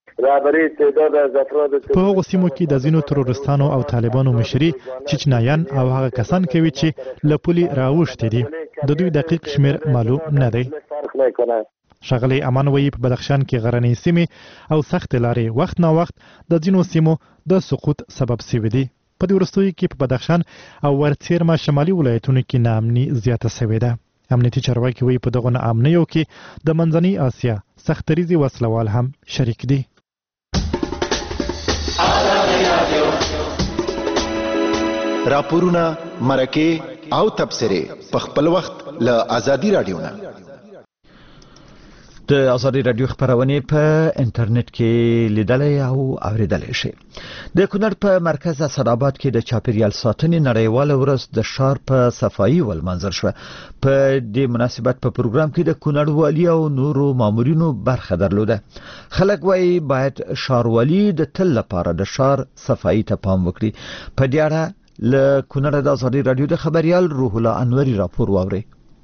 په هغو سیمو کې د ځینو ترورستانو او طالبانو مشري چچنایان او هغه کسان کوي چې له پولې راوښتي دي. د دوی دقیق شمیر معلوم نه دی. ښاغلی امان وایي په بدخشان کې غرنۍ سیمې او سخت لارې وخت نا وخت د ځینو سیمو د سقوط سبب شوي دي. په دې وروستیو کې په بدخشان او ورڅیرمه شمالي ولایتونو کې ناامني زیاته شوې ده. امنیتي چارواکي وایي په دغو ناامنیو کې د منځنۍ اسیا سختریزي وسلوال هم شریک دي. راپورونه، مرکې او تبصرې په خپل وخت له ازادي رادیو نه. د ازادي رادیو خبرونه په انټرنیټ کې لیدلای او اوریدلای شئ. د کونړ په مرکز اسداباد کې د چاپیریال ساتنې نړیواله ورځ د ښار په صفایي ولمنځل شوه. په دې مناسبت په پروګرام کې د کونړ والي او نورو مامورینو برخه درلوده. خلک وايي باید ښاروالي د تل لپاره د ښار صفایي ته پام وکړي. په دې اړه له کونړ د ازادي رادیو د خبريال روح الله انوري راپور واوري.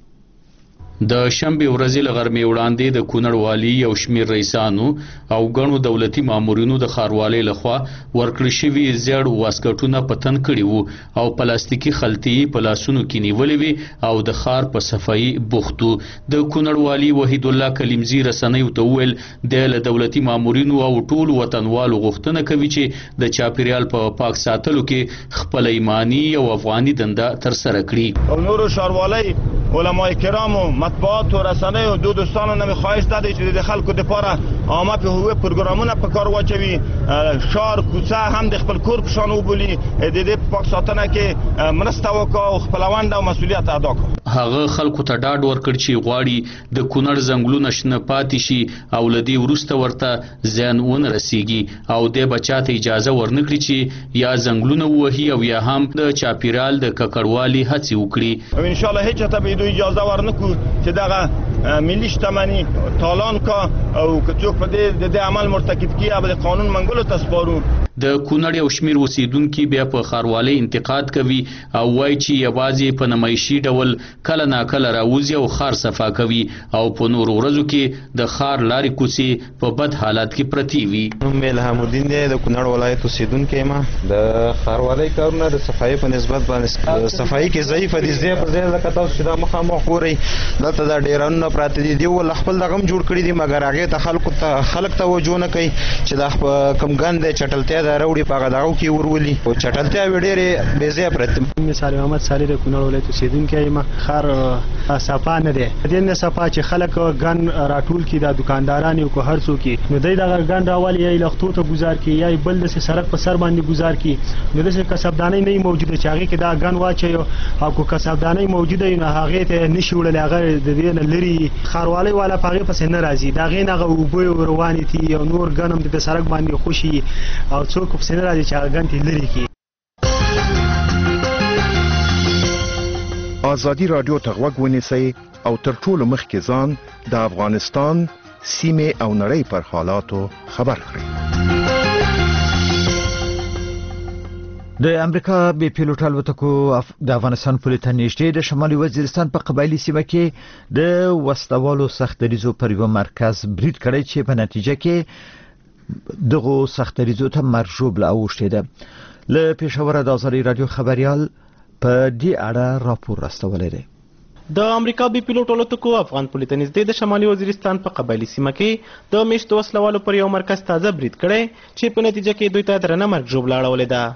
د شنبه ورځې له غرمې وړاندې د کونړ والي او شمیر رئیسانو او غنو دولتي مامورینو د ښاروالۍ لخوا ورکړل شوي زیړ واسکټونه پتن کړي وو او پلاستیکي خلطې په لاسونو کې نیولې وي او د ښار په صفایي بوختو. د کونړ والي وحید الله کلیمزی رسنیو ته وویل د دولتي مامورینو او ټول وطنوالو غوښتنه کوي چې د چاپیریال په پا پاک ساتلو کې خپل ایمانی او افغاني دنده تر سره کړي. او نورو ښاروالۍ علماء کرامو مطبوعات و رسنۍ او دو دوستانو نه خواهش دادی چې د خلکو لپاره عامه په هوه پروګرامونه په کار واچوي. شار کوڅه هم د خپل کور په شان وبولي. د دې په پاک ساتنه کې مرسته وکړي او خپل ونده او مسولیت ادا کړي. هغه خلکو ته ډاډ ورکړ چې غواړي د کونړ ځنګلونه شنه پاتې شي او لدی ورسته ورته ځان ون رسیږي او د بچاته اجازه ورنکړي چې یا ځنګلونه وهي او یا هم د چاپیرال د ککړوالي هڅې وکړي. او ان شاء الله هیڅ ته به اجازه ورنکو چې دغه ملي شتمنۍ تالان کا او کڅوک په دې د عمل مرتکب کیه به قانون منګولو تسپارو. د کونړ یو شمیر اوسیدونکو بیا په ښاروالۍ انتقاد کوي او وایي چې یوازې په نمایشي ډول کله ناکله راوځي او ښار صفا کوي او په نورو ورځو کې د ښار لارې کوڅې په بد حالات کې پرتې وي. نوم مې الهام الدین دی، د کونړ ولایت اوسیدونکی یم. د ښاروالۍ کارونه د صفایي په نسبت باندې صفایي کې ضعیفه دي. ځای پر ځای لکه تاسو چې دا مخامخ ګورئ دلته دا ډیرانونه پراته دي. دوی ول خپل دغه هم جوړ کړي دي مګر هغې ته خلکو ته خلک توجه نه کوي چې دا کوم ګند دی چټلتیا دا راوړي په هغه دغو کې ورولي او چټلتیا وي ډېرې بې ځایه پرتې. مې صالح محمد صالح د کونړ ولایت اوسېدونکی یم. ښار صفا نه دی. دې نه صفا چې خلک ګن راټول کړي دا دکانداران یو که هر څوک یې نو دی دغه ګن راولي یا یې لښتو ته ګزار کړي یا یې بل داسې سړک په سر باندې ګزار کړي. نو داسې کسبدانۍ نه وي موجوده چې هغې کې دا ګن واچوي او که کسبدانۍ موجوده وي نو هغې ته نه شي وړلی. هغه د دې نه لرې ښاروالۍ والا په هغې پسې نه راځي. د هغې نه هغه اوبه روانې دي او نور ګن هم د سړک باندې خوشي او څوک پسې نه راځي چې هغه ګن ته لرې کړي. ازادي رادیو ته غوږ ونیسئ او تر ټولو مخکې ځان د افغانستان سیمې او نړۍ پر حالاتو خبر کړئ. د امریکا بي پیلوټ الوتکو د افغانستان پولې ته نږدې د شمالي وزیرستان په قبایلی سیمه کې د وسلوالو سختریزو پر یو مرکز برید کړی چې په نتیجه کې دغه سختریزو ته مرګ ژوبله اوښتې ده. له پېښوره د ازادي رادیو خبريال په دې اړه راپور راستولی دی. د امریکا بي پیلوټ الوتکو افغان پولې ته نږدې د شمالي وزیرستان په قبایلی سیمه کې د میشتو وسلوالو پر یو مرکز تازه برید کړی چې په نتیجه کې دوی ته درنه مرګ ژوبله اړولې ده.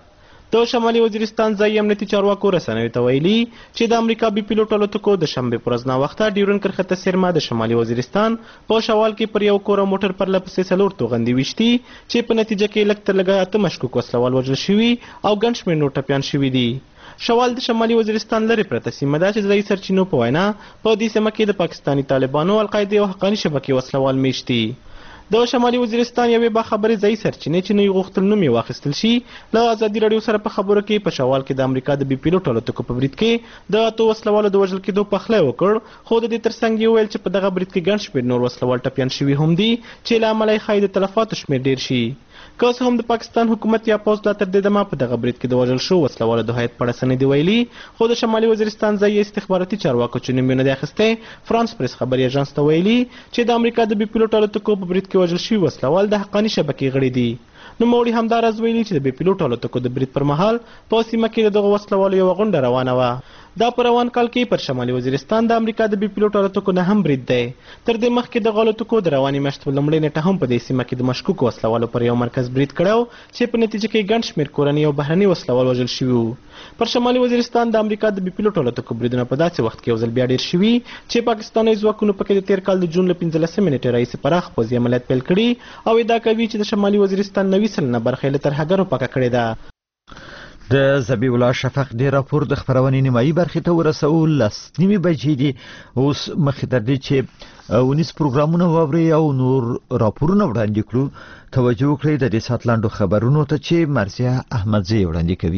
د شمالي وزیرستان ځایي امنیتي چارواکو رسنیو ته ویلي چې د امریکا بي پیلوټ الوتکو د شنبې په ورځ ناوخته ډیورن کرښته څیرمه د شمالي وزیرستان په شوال کې پر یو کور او موټر پرله پسې څلور توغندي ویشتي چې په نتیجه کې لږ تر لږه اته مشکوک وسلوال وژل شوي او ګڼ شمېر نور ټپیان شوي دي. شوال د شمالي وزیرستان لرې پرته سیمه ده چې ځایي سرچینو په وینا په دې سیمه کې د پاکستاني طالبانو، القاعدې او حقاني شبکې وسلوال میشت دي. د شمالي وزیرستان یوې باخبرې ځایي سرچینې چې نه یې غوښتل نوم یې واخیستل شي له ازادي راډیو سره په خبرو کې په شوال کې د امریکا د بي پیلوټ الوتکو په برید کې د اتو وسلوالو د وژل کېدو پخلی وکړ، خو د دې ترڅنګ یې وویل چې په دغه برید کې ګڼ شمېر نور وسلوال ټپیان شوي هم دي چې له امله یې ښایي د تلفاتو شمېر ډېر شي. که څه هم د پاکستان حکومت یا پوځ لا تر دې دمه په دغه برید کې د وژل شوو وسلوالو د هیات په اړه څه نه دي ویلي، خو د شمالي وزیرستان ځایي استخباراتي چارواکو چې نوم یې نه دی اخیستی فرانس پریس خبري اژانس ته ویلي چې د امریکا د بي پیلوټ الوتکو په برید کې وژل شوي وسلوال د حقاني شبکې غړي دي. نوموړي همداراز ویلي چې د بي پیلوټ الوتکو د برید پر مهال په سیمه کې د دغو وسلوالو یوه غونډه روانه وه. دا په روان کال کې پر شمالي وزیرستان د امریکا د بي پیلوټ الوتکو نه هم برید دی. تر دې مخکې دغه الوتکو د روانې میاشتې په لومړۍ نیټه هم په دې سیمه کې د مشکوکو وسلوالو پر یو مرکز برید کړی چې په نتیجه کې ګڼ شمېر کورني او بهرني وسلوال وژل شوي وو. پر شمالي وزیرستان د امریکا د بي پیلوټ الوتکو بریدونه په داسې وخت کې یو ځل بیا ډېر شوي چې پاکستاني ځواکونو پکې د تېر کال د جون له پنځلسمې نیټې راهیسې پراخ پوځي عملیات پیل کړي او ادعا کوي چې د شمالي وزیرستان نوي سلنه برخه یې له ترهګرو پاکه کړې ده. د زبیح الله شفق د راپور د خبرونې نیمایي برخې ته ورسو لس نیمې بجې دي. اوس مخکې تر دې چې ونیس پروګرامونه واوري او نور راپورونه وړاندې کړو توجه وکړئ د دې ساعت لاندو خبرونو ته چې مرزیه احمدزی وړاندې کوي.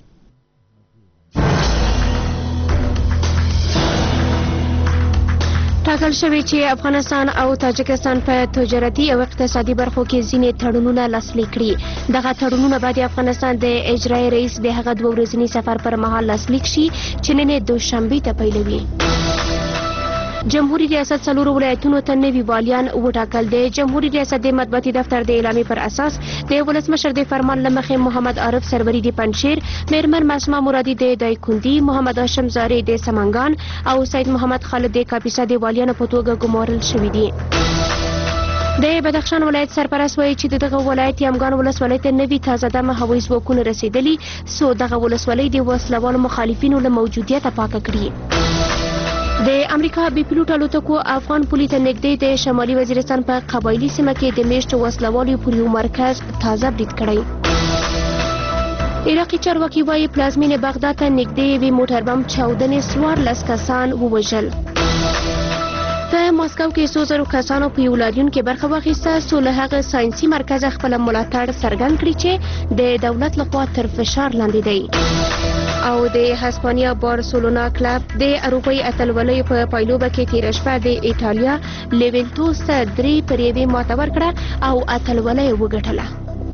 ټاکل شوی چې افغانستان او تاجکستان په تجارتي او اقتصادي برخو کې ځینې تړونونه لاسلیک کړي. دغه تړونونه به د افغانستان د اجرایي رئیس د هغه دوه ورځني سفر پر مهال لاسلیک شي چې نن دوشنبې ته پیلوي. جمهوریت ریاست څلورو ولایتونو ته نوي والیان وټاکل دي. جمهوریت ریاست د مطبوعاتي دفتر د اعلامیې پر اساس د ولسمشر د فرمان له مخې محمد عارف سروری د پنجشیر، میرمن معصومه مرادي د دایکندي، محمد هاشم زاري د سمنګان او سید محمد خالد د کاپیسا د والیانو په توګه ګمارل شوي دي. د بدخشان ولایت سرپرست وایي چې دغه ولایت یمګان ولسوالۍ ته نوي تازه دمه هوایي ځواکونه رسیدلي څو دغه ولسوالۍ د وسلوالو مخالفینو له موجودیته پاکه کړي. د امریکا بي پیلوټ الوتکو افغان پولي ته نږدې د شمالي وزیرستان په قبایلي سیمه کې د میشتو وسلوالو پر یو مرکز تازه برید کړی. عراقي چارواکي وایي پلازمینې بغداد ته نږدې یوې موټر بم چاودنې څوارلس کسان ووژل. په ماسکو کې څو زرو کسانو په یو لاریون کې برخه واخیسته څو له هغه ساینسي مرکز خپل ملاتړ څرګند کړي چې د دولت لخوا تر فشار لاندې دی. او د هسپانیا بارسلونا کلب د اروپایي اتلولیو په پایلوبه کې تیر شپه د ایټالیا لیونتوس ته درې پر یوې ماته ورکړه او اتلولۍ وګټله.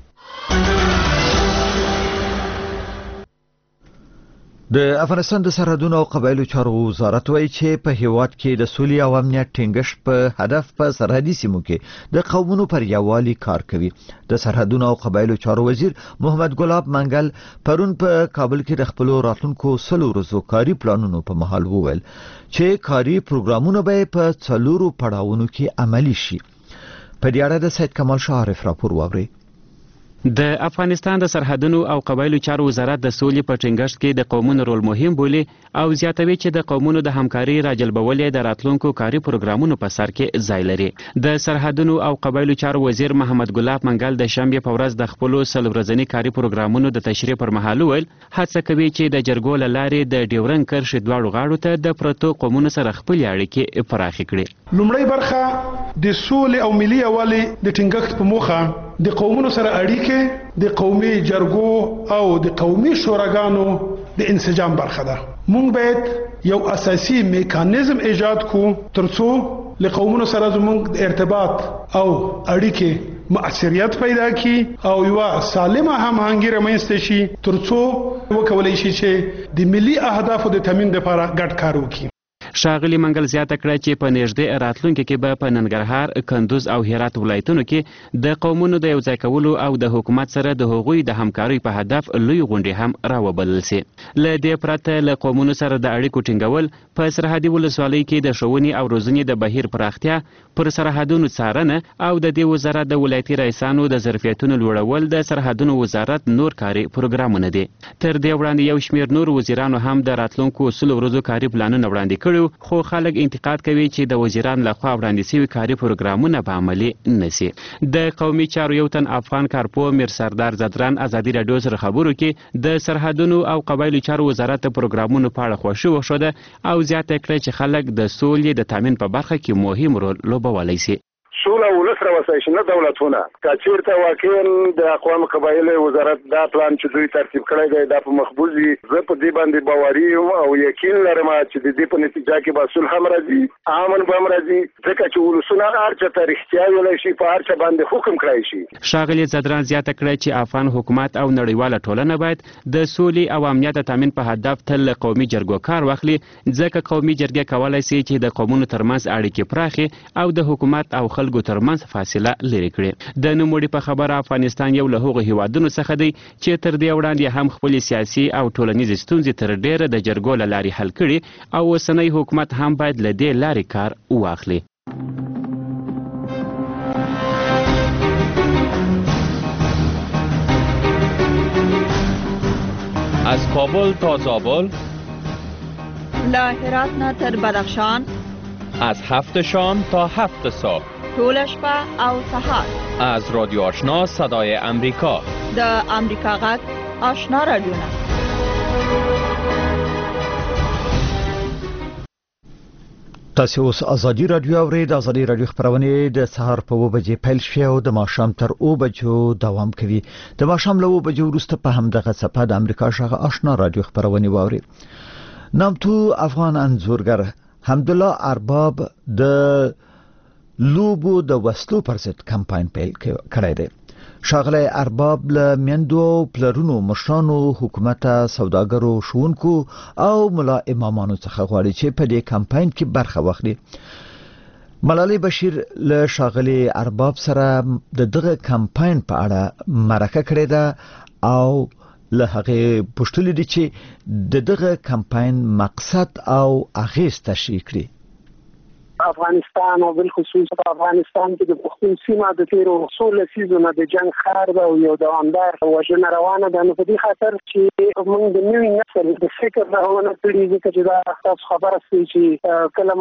د افغانستان د سرحدونو او قبایلو چارو وزارت وایي چې په هیواد کې د سولې او امنیت ټینګښت په هدف په سرحدي سیمو کې د قومونو پر یووالي کار کوي. د سرحدونو او قبایلو چارو وزیر محمد ګلاب منګل پرون په کابل کې د خپل راتلونکو سلو ورځو کاري پلانونو په مهال وویل چې کاري پروګرامونه به په څلورو پړاوونو کې عملي شي. په دې اړه د سید کمال شاعرف راپور واوري. د افغانستان د سرحدونو او قبایلو چارو وزارت د سولې په ټینګښت کې د قومونو رول مهم بولي او زیاتوي چې د قومونو د همکاري راجلبول د راتلونکو کاري پروګرامونو په سر کې ځای لري. د سرحدونو او قبایلو چارو وزیر محمد ګلاب منګل د شنبې په ورځ د خپل سل ورځني کاري پروګرامونو د تشریح پر مهال ویل هڅه کوي چې د جرګو له لارې د ډیورن کرښې دواړو غاړو ته د پرتو قومونو سره خپل اړیکې پراخې کړي. لومړی برخه د سولې او ملي یووالي د ټینګښت په موخه د قومونو سره اړیکې د قومي جرګو او د قومي شوراګانو د انسجام برخه ده. مونږ باید یو اساسي میکانیزم ایجاد کو ترڅو له قومونو سره زموږ ارتباط او اړیکې مؤثریت پیدا کی او یو سالمه هماهنګي رامنځته شي ترڅو وکولای شي چې د ملي اهدافو د تامین لپاره ګډ کار وکړي. ښاغلي منګل زیاته کړه چې په نږدې راتلونکي کې به په ننګرهار، کندوز او هرات ولایتونو کې د قومونو د یوځای کولو او د حکومت سره د هغوی د همکارۍ په هدف لوی غونډې هم راوبلل سي. له دې پرته له قومونو سره د اړیکو ټینګول، په سرحدي ولسوالۍ کې د ښوونې او روزنې د بهیر پراختیا، پر سرحدونو څارنه او د دې وزارت د ولایتي رئیسانو د ظرفیتونو لوړول د سرحدونو وزارت نور کاري پروګرامونه دي. تر دې وړاندې یو شمېر نور وزیرانو هم د راتلونکو سلو ورځو کاري پلانونه وړاندې کړي، خو خلک انتقاد کوي چې د وزیرانو لخوا وړاندې شوي کاري پروګرامونه به عملي نشي. د قومي چارو یو تن افغان کارپو میر سردار زدران ازادي راډیو سره خبرو کې د سرحدونو او قبایلو چارو وزارت د پروګرامونو په اړه خوښي وښوده او زیاته کړه چې خلک د سولې د تامین په برخه کې مهم رول لوبولی شي. سوله ولس راوستای شي، نه دولتونه. که چېرته واقعا د اقوام قبایلو وزارت دا پلان چې دوی ترتیب کړی دی دا په مخبوز وي، زه په دې باندې باوري یم او یقین لرم چې د دې په نتیجه کې به صلح هم راځي، امن به هم راځي، ځکه چې ولسونه هر چا ته رښتیا ویلی شي، په هر چا باندې حکم کړی شي. ښاغلي زدران زیاته کړه چې افغان حکومت او نړیواله ټولنه باید د سولې او امنیت د تامین په هدف تل له قومي جرګو کار واخلي، ځکه قومي جرګې کولی شي چې د قومونو ترمنځ اړیکې پراخي او د حکومت او خلکو ترمنځ فاصله لرې کړي. د نوموړي په خبره افغانستان یو له هغو هیوادونو څخه دی چې تر دې وړاندې هم خپلې سیاسي او ټولنیزې ستونزې تر ډیره د جرګو له لارې حل کړي او اوسنی حکومت هم باید له دې لارې کار واخلي. از کابل تا زابل، له هرات نه تر بدخشان، از هفت شام تا هفت صبح، ټول شپه او سهار، از رادیو آشنا صدای امریکا، د امریکا غږ آشنا رادیو نه. تاسو اوس ازادي رادیو اورئ. د ازادي رادیو خبرونه د سهار په اوه بجې پیل شوې او د ماښام تر اوه بجو دوام کوي. د ماښام له اوه بجو وروسته په همدغه صفحه د امریکا غږ آشنا رادیو خبرونه واورئ. نامتو افغان انځورګر حمدالله ارباب د لوبو د وسلو پر ضد کمپاین پیل کړی دی. ښاغلی ارباب له میندو، پلرونو، مشرانو، حکومت، سوداګرو، ښوونکو او ملا امامانو څخه غواړي چې په دې کمپاین کې برخه واخلي. ملالۍ بشیر له ښاغلي ارباب سره د دغه کمپاین په اړه مرکه کړې ده او له هغې پوښتلي دي چې د دغه کمپاین مقصد او اغېز تشریح کړي. افغانستان او بالخصوص په افغانستان کې د پښتون سیمه د تیرو څو لسیزونو د جنگ خار ده او یو دوامدار وژنه روانه ده. نو په دې خاطر چې موږ د نوي نسل د فکر راونه کړي ځکه چې دا تاسو خبره سي چې کله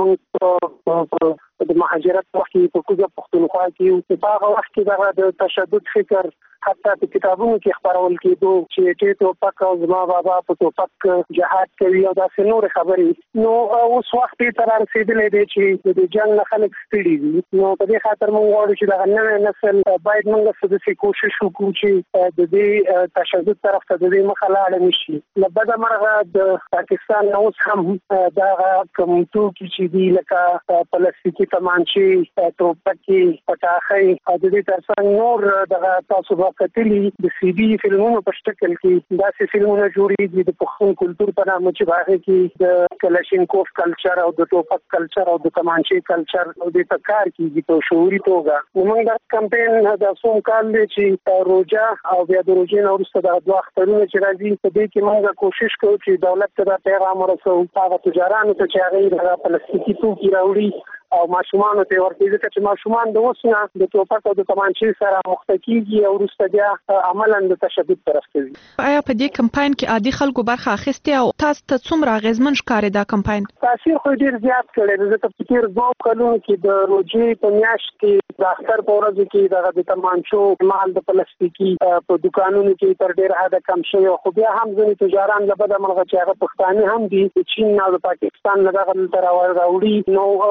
موږ د مهاجرت وخت په کوزه پښتونخوا کې په هغه وخت کې د تشدد فکر حتی په کتابونو کې خبرول کېدو چې ټیټو پک او زما بابا په توپک جهاد کوي او داسې نور خبرې. نو اوس وخت یې تر رسیدلی دی چې د جنګ نه خلک ستړي دي. نو په دې خاطر موږ غواړو چې دغه نوی نسل باید موږ څه داسې کوشش وکړو چې د دې تشدد طرف ته د دې مخه لاړه نه شي. له بده مرغه د پاکستان نه اوس هم دغه کوم توکي چې دي لکه پلاستیکي تمانچې، توپکې، پټاخۍ او د دې تر څنګ نور دغه تاسو به کتلي د سی ډي فلمونو په شکل کې داسې فلمونه جوړېږي د پښتون کلتور په نامه چې په هغې کې د کلاشینکوف کلچر او د ټوپک کلچر او د کمانچې کلچر او دې ته کار کېږي په شعوري توګه. نو موږ دا کمپین دا څوم کال دی چې روژه او بیا د روژې نه وروسته دغه دوه اخترونه چې راځي په دې کې موږ کوشش کوو چې دولت ته دا پیغام ورسوو هغه تجارانو ته چې هغوی دغه پلاستیکي توکي راوړي او ماشومانو ته ورکړي ځکه چې ماشومان د اوس نه د ټوپک او د کمانچې سره مخته کېږي او وروسته بیا عملاً د تشدد طرف ته ځي. آیا په دې کمپاین کې عادي خلکو برخه اخیستې او تاسو ته څومره اغېزمن ښکاري دا کمپاین؟ تاثیر خو ډېر زیات کړی دی ځکه په تېر دوو کلونو کې د روژې په میاشت کې د اختر په ورځو کې دغه د تمانچو مال د پلاستیکي په دوکانونو کې تر ډېر حده کم شوی. خو بیا هم ځینې تجاران له بده مرغه چې هغه پښتانه هم دي د چین او د پاکستان نه دغه دلته راوړي. نو ولس موږ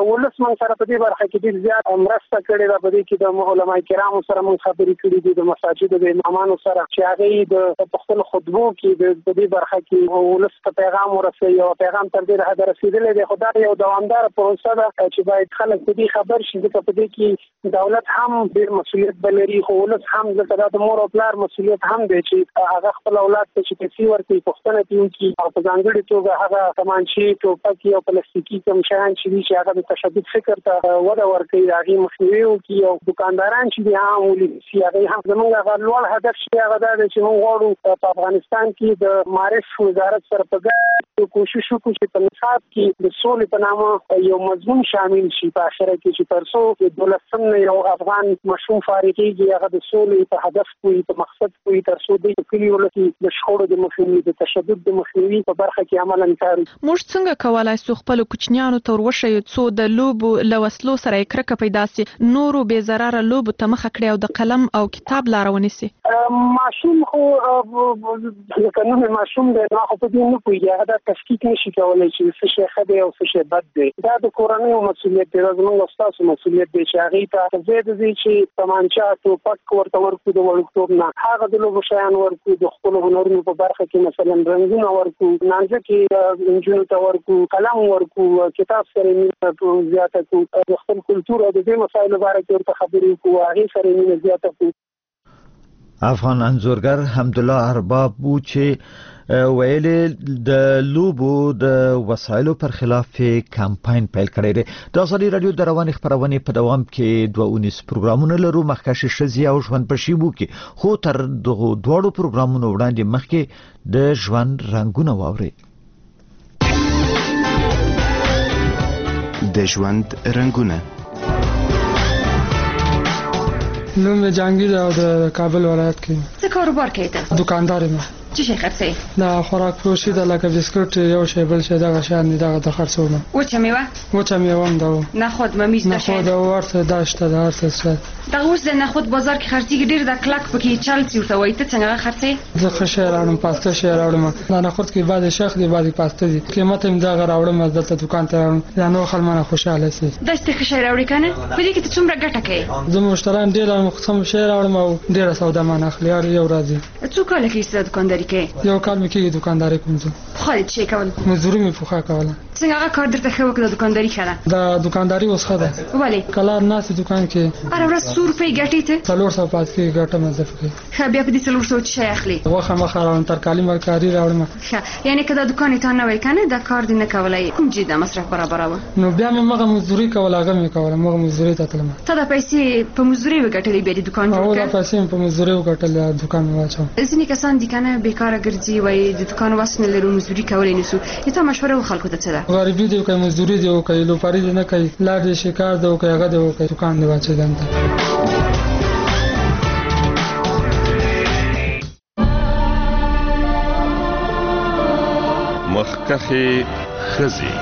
موږ سره په دې برخه کې ډېر زیات مرسته کړې ده. په دې کې د علماء کرامو سره موږ خبرې کړې دي، د مساجدو د امامانو سره چې هغه د خپل خطبو کې د دې برخه کې ولس ته پیغام ورسوي او پیغام تر دې حد رسیدلې ده. خدای یو دوامدار پروسه ده چې باید خلک په دې خبر شي. ځکه په دې کې دولت هم ډېر مسؤلیت بلري، خو ولس هم ځکه د مور او پلار مسؤلیت هم دی چې هغه خپل اولاد ته چې پیسې ورکړي، پوښتنه کوي چې او په ځانګړي توګه هغه کمانچې، ټوپک او پلاستیکي کوم شیان چې دي چې هغه د تشدد فکر ته وده ورکوي، هغه مخنیوي وکړي. او دکانداران چې دي هم ولې هغه هم زموږ هغه لوړ هدف شي هغه دا دی چې موږ غواړو په افغانستان کې د معارف وزارت سره په ګډه کوشش وکړو چې په نصاب کې د سولې په نامه یو مضمون شامل شي په اخره کې، چې تر څو د دولسم یو افغان مشروع فارغېږي هغه د سولې په هدف کوي، په مقصد کوي، تر څو د کلیو کې د شخړو د مخنیوي، د تشدد د مخنیوي په برخه کې عملاً کار وکړي. موږ څنګه کولای شو خپل کوچنیانو ته ورشو څو د لوبو له وسلو سره کرکه پیدا سي، نورو بې ضرره لوبو ته مخه کړي او د قلم او کتاب لار ونیسي؟ ماشوم خو د قانون ماشوم د نه خو په دې نه کوي، هغه د تفکیک نشي کولای چې څه شي ښه دی او څه شي بد دی. دا د کورنۍ مسؤلیت دی، زموږ استادو مسؤلیت دی چې هغه ته زه د دې چې تمانچا ټوپک ورته ورکو د وړکتوب نه، هغه د لوبو شیان ورکو، د خپل هنرونو په برخه کې مثلا رنګونه ورکو، نانځه کې انجونو ته ورکو، قلم ورکو، کتاب سره مینه زیاته کو، د خپل کلتور او د دې مسایلو باره کې ورته خبرې کوو، هغه سره مینه زیاته کو. افغان انځورګر حمدالله ارباب وو چې ویل د لوبو د وسایلو پر خلاف کمپاین پیل کړی دی. د ازادي رادیو د رواني خبرونې په دوام کې دوه اونیس پروګرامونه لرو، مخکښ شزي او ژوند په شیبو کې، خو تر دغه دواړو پروګرامونو وړاندې مخکې د ژوند رنگونه واوري. د ژوند رنگونه. نوم مې جهانگیر او د کابل ولایت کې. څه کاروبار کوي ته؟ دکاندار یم. څه شي خرڅې؟ دا خوراک فروشي ده، لکه بسکټ یو شی بل شی دغه شیان دي، دغه د خرڅوم. وچه میوه؟ وچه میوه هم ده. نخود ممیز ده؟ نخود او ورته داشته ده هر څه شته. دغه اوس د نخود بازار کې خرڅېږي ډېر د کلک پکې چل څي ورته وایي، ته څنګه خرڅې؟ زه ښه شی راوړم، پاسته شی راوړم. دا نخود کې بعضې شخ دي بعضې پاسته دي، قیمت یې دغه راوړم، دلته دوکان ته راوړم، دا نور خلک مانه خوشحاله شي. داسې ښه شی راوړې که نه؟ په دې کې ته څومره ګټه کوې؟ زه مشتریان ډېر مخصم شی راوړم او ډېره سودا مانه اخلي هر یو ورځ. څو کاله کېږي چې دکانداري کوې؟ یو کال مې کېږي دکانداري کوم. زه پخوا دې څه کول؟ مزدوري مې پخوا کوله. څنګه هغه کار درته ښه وکړه دکانداري ښه ده؟ دا دکانداري اوس ښه ده. ولې؟ کلار ناستې دکان کې هره ورځ څو روپۍ ګټې ته؟ څلور سوه پاتې کېږي ګټه مصرف کوي. ښه بیا په دې څلور سوه څه شی اخلي؟ غوښه مخه راوړم، ترکاري مرکاري راوړم. ښه یعنې که دا دکان یې تا نه وی که نه دا کار دې نه کولی، کوم چې دا مصرف برابروه؟ نو بیا مې مغه مزدوري کوله، هغه مې کوله، مغه مزدوري ته تلم. ته دا پیسې په مزدوري وګټلې بیا دې دکان جوړ کړ؟ او دا پیسې مې په مزدوري وګټلې، دکان مې واچوم. ځینې کسان دي که نه بېکاره ګرځي، وایي د دکان وس نه لرو، مزدوري کولی نه شو. ته مشوره و خلکو ته څه ده؟ غریبي دې وکړي، مزدوري دې وکړي، لوپاري دې نه کوي، لار دې شکار دې وکړي، هغه دې وکړي، دکان دې واچوي دلته. مخکښې ښځې.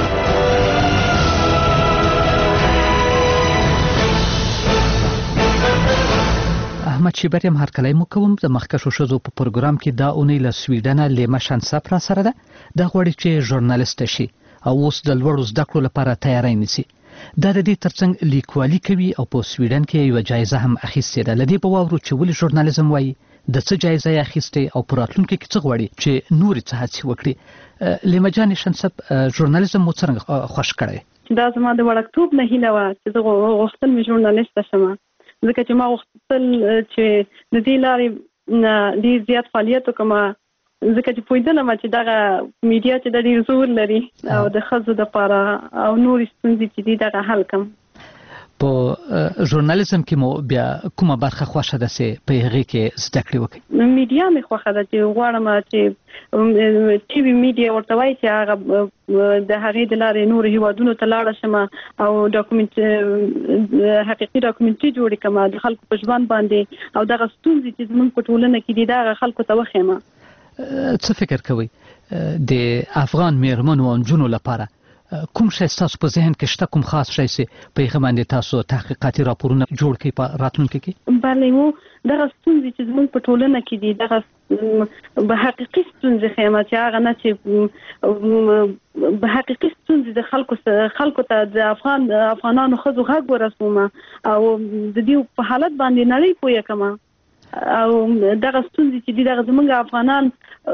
احمد شیبریم هرکلی مو کوم. د مخکښو ښځو په پروګرام کې دا اونۍ له سویډنه لیما شانساپ را سره ده. دا غواړي چې ژورنالیسټه شي او اوس د لوړو زده کړو لپاره تیاری نیسي. دا د دې ترڅنګ لیکوالي کوي او په سویډن کې یوه جایزه هم اخیستې ده. له دې به واورو چې ولې ژورنالیزم وایي، د څه جایزه یې اخیستې او په راتلونکي کې څه غواړي چې نورې څه هڅې وکړي. لیما جانې شانساپ، ژورنالیزم مو څرنګه خوښ کړی؟ دا زما د وړکتوب نه هیله وه چې زه غوښتل مې ژورنالیسټه شم، ځکه چې ما غوښتل چې د دې لارې نه ډېر زیات فعالیت وکړم، ځکه چې پوهېدلم چې دغه میډیا چې د ډېر زور لري او د ښځو دپاره او نورې ستونزې چې دي دغه حل کړم. په ژورنالیزم کې مو بیا کومه برخه خوښه ده چې په هغې کې زده کړې وکړئ؟ میډیا مې خوښه ده چې غواړم چې ټي وي میډیا ورته وایي چې هغه د هغې د لارې نورو هېوادونو ته لاړه شم او ډاکومنټ حقیقي ډاکومنټري جوړې کړم د خلکو په ژوند باندې او دغه ستونزې چې زموږ په ټولنه کې دي دغه خلکو ته وښیم. څه فکر کوئ د افغان میرمنو او نجونو لپاره کوم شی تاسو په ذهن کې شته، کوم خاص شی چې په هغه باندې تاسو تحقیقاتي راپورونه جوړ کړئ په راتلونکي کې؟ بله مو دغه ستونزې چې زموږ په ټولنه کې دي دغه به حقیقي ستونزې خیمه چې هغه نه چې به حقیقي ستونزې د خلکو خلکو ته د افغان افغانانو ښځو غږ ورسوم او د دې په حالت باندې نړۍ پوهه کړم او دغه ستونزې چې دي دغه زموږ افغانان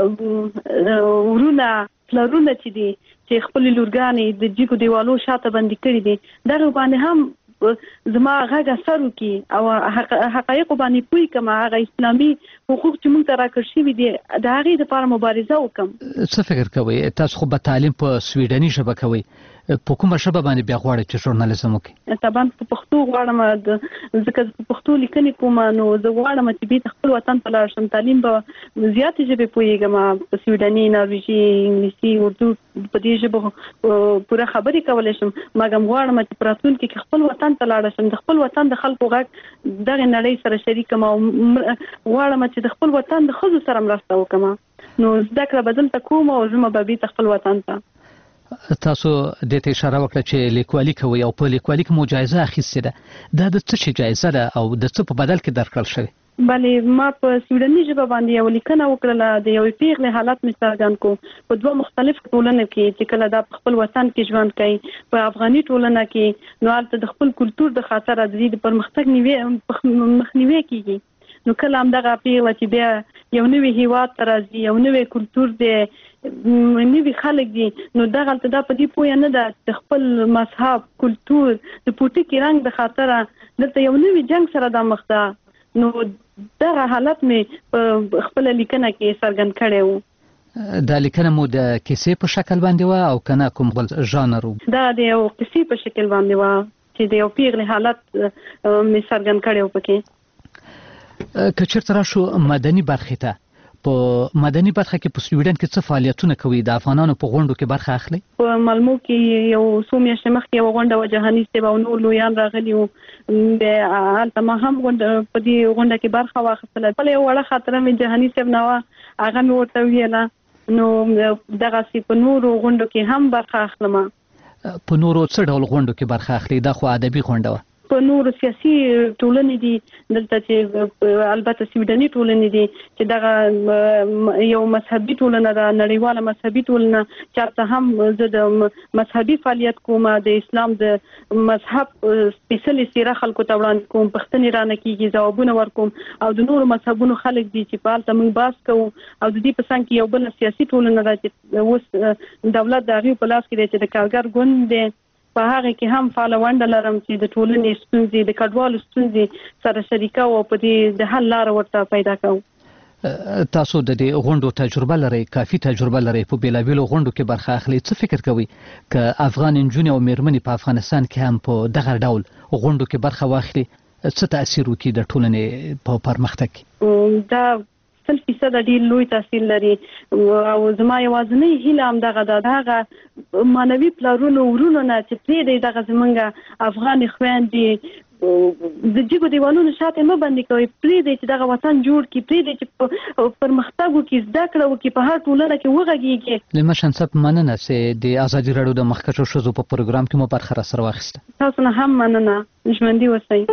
ورونه پلرونه چې دي چې خپل لورګانې د جګو دیوالو شاته باندې کړې دي دغه باندې هم زما غږ اثر وکړي او حقایق باندې پوه کړم، هغه اسلامي حقوق چې موږ ته راکړل شوي دي د هغې دپاره مبارزه وکړم. څه فکر کوئ تاسو خو به تعلیم په سویډني ژبه کوئ، په کومه ژبه باندې بیا غواړئ چې ژورنالیزم وکړئ؟ طبعا په پښتو غواړم، ځکه په پښتو لیکنې کوم نو زه غواړم چې بیرته خپل وطن ته لاړ شم. تعلیم به زیاتې ژبې پوهېږم، په سویډني، نرویجي، انګلیسي، اردو، په دې ژبو پوره خبرې کولی شم، مګر غواړم چې په راتلونکي کې خپل وطن ته لاړ شم، د خپل وطن د خلکو غږ دغه نړۍ سره شریک کړم او غواړم چې د خپل وطن د ښځو سره مرسته وکړم. نو زده کړه به دلته کوم او زه به بیرته خپل وطن ته. تاسو دې ته اشاره وکړه چې لیکوالي کوئ او په لیکوالي کې مو جایزه اخیستې ده، دا د څه شي جایزه ده او د څه په بدل کې درکړل شوې؟ بلې ما په سویډني ژبه باندې یو لیکنه وکړله، د یوې پیغلې حالت مې څرګند کړو په دوه مختلفو ټولنو کې چې کله دا په خپل وطن کې ژوند کوي، په افغاني ټولنه کې نو هلته د خپل کلتور د خاطره د دې د پرمختګ مخنیوی کېږي. نو کله همدغه پیغله چې بیا یو نوی هیواد ته راځي، یو نوی کلتور دی، نوی خلک دي، نو دغه هلته دا په دې پوهه نه ده چې خپل مذهب، کلتور، د پوټکي رنګ د خاطره دلته یو نوی جنګ سره دا مخ ده. نو دغه حالت مې په خپله لیکنه کې څرګند کړی و. دا لیکنه مو د کیسې په شکل باندې وه او که نه کوم بل ژانر و؟ دا د یو کیسې په شکل باندې وه چې د یو پیغلې حالت مې څرګند کړی و پکې. که چېرته راشو مدني برخې ته، په مدني برخه کې په سویډن کې څه فعالیتونه کوي؟ د افغانانو په غونډو کې برخه اخلي؟ په ملمو کې یو څو میاشتې مخکې یوه غونډه وه، جهاني صاحب او نور لویان راغلي وو، هلته ما هم په دې غونډه کې برخه واخیستله. بله یو وړه خاطره مې جهاني صاحب نه وه، هغه مې ورته وویله. نو دغسې په نورو غونډو کې هم برخه اخلم. په نورو څه ډول غونډو کې برخه اخلي؟ دا خو ادبي غونډه وه. په نورو سیاسي ټولنې دي دلته چې البته سویډني ټولنې دي چې دغه یو مذهبي ټولنه ده، نړیواله مذهبي ټولنه چې هلته هم زه د مذهبي فعالیت کوم، د اسلام د مذهب سپېڅلې څېره خلکو ته وړاندې کوم، پوښتنې رانه کېږي، ځوابونه ورکوم، او د نورو مذهبونو خلک دي چې په هلته موږ بحث کوو. او د دې په څنګ کې یو بله سیاسي ټولنه ده چې اوس دولت د هغې په لاس کې دی چې د کارګر ګوند دی، په هغه کې هم فعاله ونډه لرم چې د ټولنې ستونزې، د کډوالو ستونزې سره شریکه او په دې د حل لاره ورته پیدا کوو. تاسو د دې غونډو تجربه لرئ، کافي تجربه لرئ، په بېلابېلو غونډو کې برخه اخلئ. څه فکر کوئ که افغان نجونې او مېرمنې په افغانستان کې هم په دغه ډول غونډو کې برخه واخلي، څه تاثیر وکړي د ټولنې په پرمختګ کې؟ دا سل فیصده ډېر لوی تاثیر لري او زما یوازینۍ هیله همدغه ده، د هغه معنوي پلرونو ورونو نه چې پرېږدئ دغه زموږ افغانې خویندې د جګو دیوالونو شاته مه بندي کوئ، پرېږدئ چې دغه وطن جوړ کړي، پرېږدئ چې پرمختګ وکړي، زده کړه وکړي، په هر ټولنه کې وغږېږي. لیما شنصب، مننه چې د ازادي راډیو د مخکښو ښځو په پروګرام کې مو برخه راسره واخیسته. تاسو نه هم مننه، ژوندي اوسئ.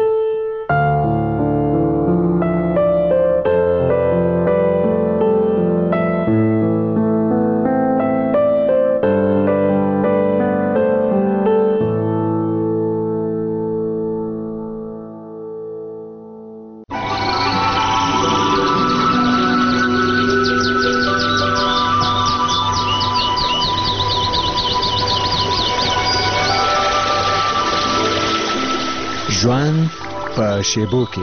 ژوند په شیبو کې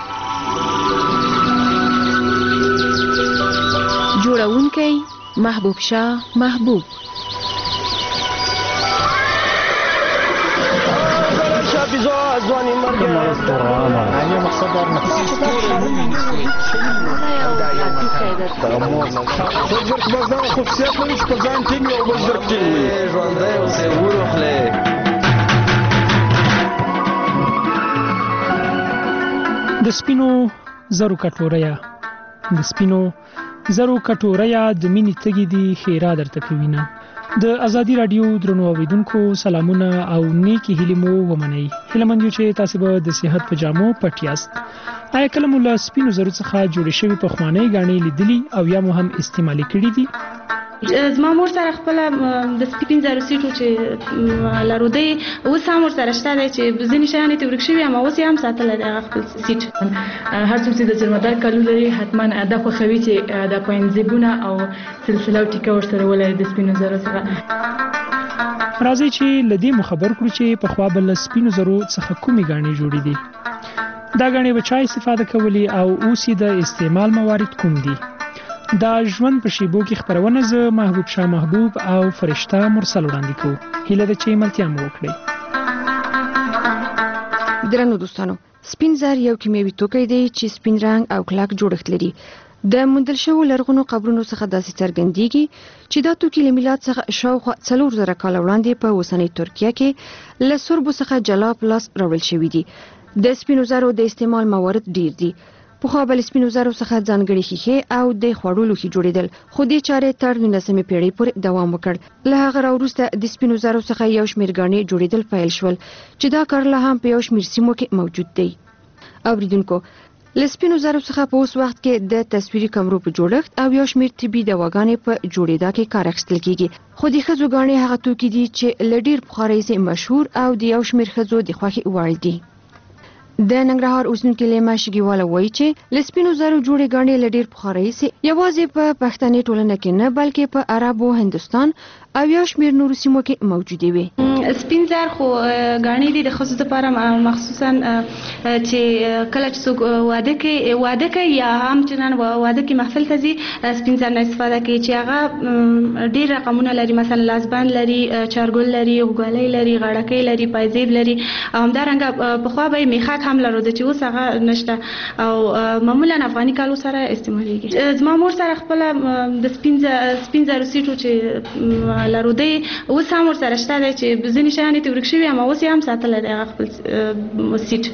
جوړونکی محبوب شاه محبوب ځواني مرګ نه مقصد ورنه بزرګ بزنه خصوصیت لري چې په ځان ټینګ او بزرګ ټینګ ژوندی اوسې وروخلې. د سپینو زرو کټوریا د سپینو زرو کټوریا د مینې تږي دي ښېرا درته کوینه د ازادي رادیو درنو اوریدونکو سلامونه او نیکی هیلې مو ومنئ. هیله مند یو چې تاسو به د صحت په جامو پټ یاست. آیا کله مو له سپینو زرو څخه جوړې شوي پخوانۍ ګاڼې لیدلي او یا مو هم استعمالي کړي دي؟ زما مور سره خپل د سپین زرو سیټو چې لرو دی اوس هم ورسره شته دی چې ځینې شیان یې ورک شوي اما اوس یې هم ساتلی دی هغه خپل سیټ. هر څوک چې د جرمدار کالو لري حتما دا خوښوي چې د پاینځیبونه او سلسله او ټیکه ورسره ولري د سپینو زرو څخه. راځئ چې له دې مو خبر کړو چې پخوا به له سپینو زرو څخه کومې ګاڼې جوړې دي. دا ګاڼې به چا استفاده کولی او اوس یې د استعمال موارد کوم دي؟ دا ژوند په شیبو کې خبرونه زه محبوب شاه محبوب او فرشته مرسل وړاندې کوو. هیله ده چې ملتیا مو وکړئ. درنو دوستانو، سپین زر یو کیمیاوي توکی دی چې سپین رنګ او کلک جوړښت لري. د موندل شوو لرغونو قبرونو څخه داسې څرګندېږي چې دا توکي له میلاد څخه شاوخوا څلور زره کاله وړاندې په اوسنۍ ترکیه کې له سربو څخه جلا په لاس راوړل شوي دي. د سپینو زرو د استعمال موارد ډیر دي. پخوا به له سپینو زرو څخه ځانګړي ښیښې او د خوړو لوښي جوړېدل، خو دې چارې تر نولسمې پېړۍ پورې دوام وکړ. له هغه راوروسته د سپینو زرو څخه یو شمېر ګاڼې جوړېدل پیل شول چې دا کار لا هم په یو شمېر سیمو کې موجود دی. اوریدونکو، له سپینو زرو څخه په اوس وخت کې د تصویري کمرو په جوړښت او یو شمېر طبي دواګانې په جوړېدا کې کار اخیستل کیږي. خو د ښځو ګاڼې هغه توکي دي چې له ډېر پخوا راهیسې مشهور او د یو شمېر ښځو د خوښې وړ دي. د ننګرهار اوسیدونکي لیما شګیواله وایي چې له سپینو زرو جوړې ګاڼې له ډېر پخوا راهیسې یوازې په پښتني ټولنه کې نه بلکې په عرب او هندوستان او یو شمېر نورو سیمو کې موجودې وي. سپین زر خو ګاڼې دي د ښځو لپاره مخصوصا چې کله چې څوک واده کوي واده کوي یا هم چې نن واده کې محفل ته ځي سپین زر نه استفاده کوي چې هغه ډېر رقمونه لري، مثلا لاسبند لري، چارګل لري، غوږوالۍ لري، غاړکۍ لري، پایزیب لري او همدارنګه پخوا به یې میخک هم لرو چې اوس هغه نشته او معمولا افغاني کالو سره استعمالیږي. زما مور سره خپل د سپین سپین زرو سیټو چې لرو دی اوس هم ورسره شته دی چې ځینې شیان یې ورک شوي اما اوس یې هم ساتلی دی هغه خپل سیټ.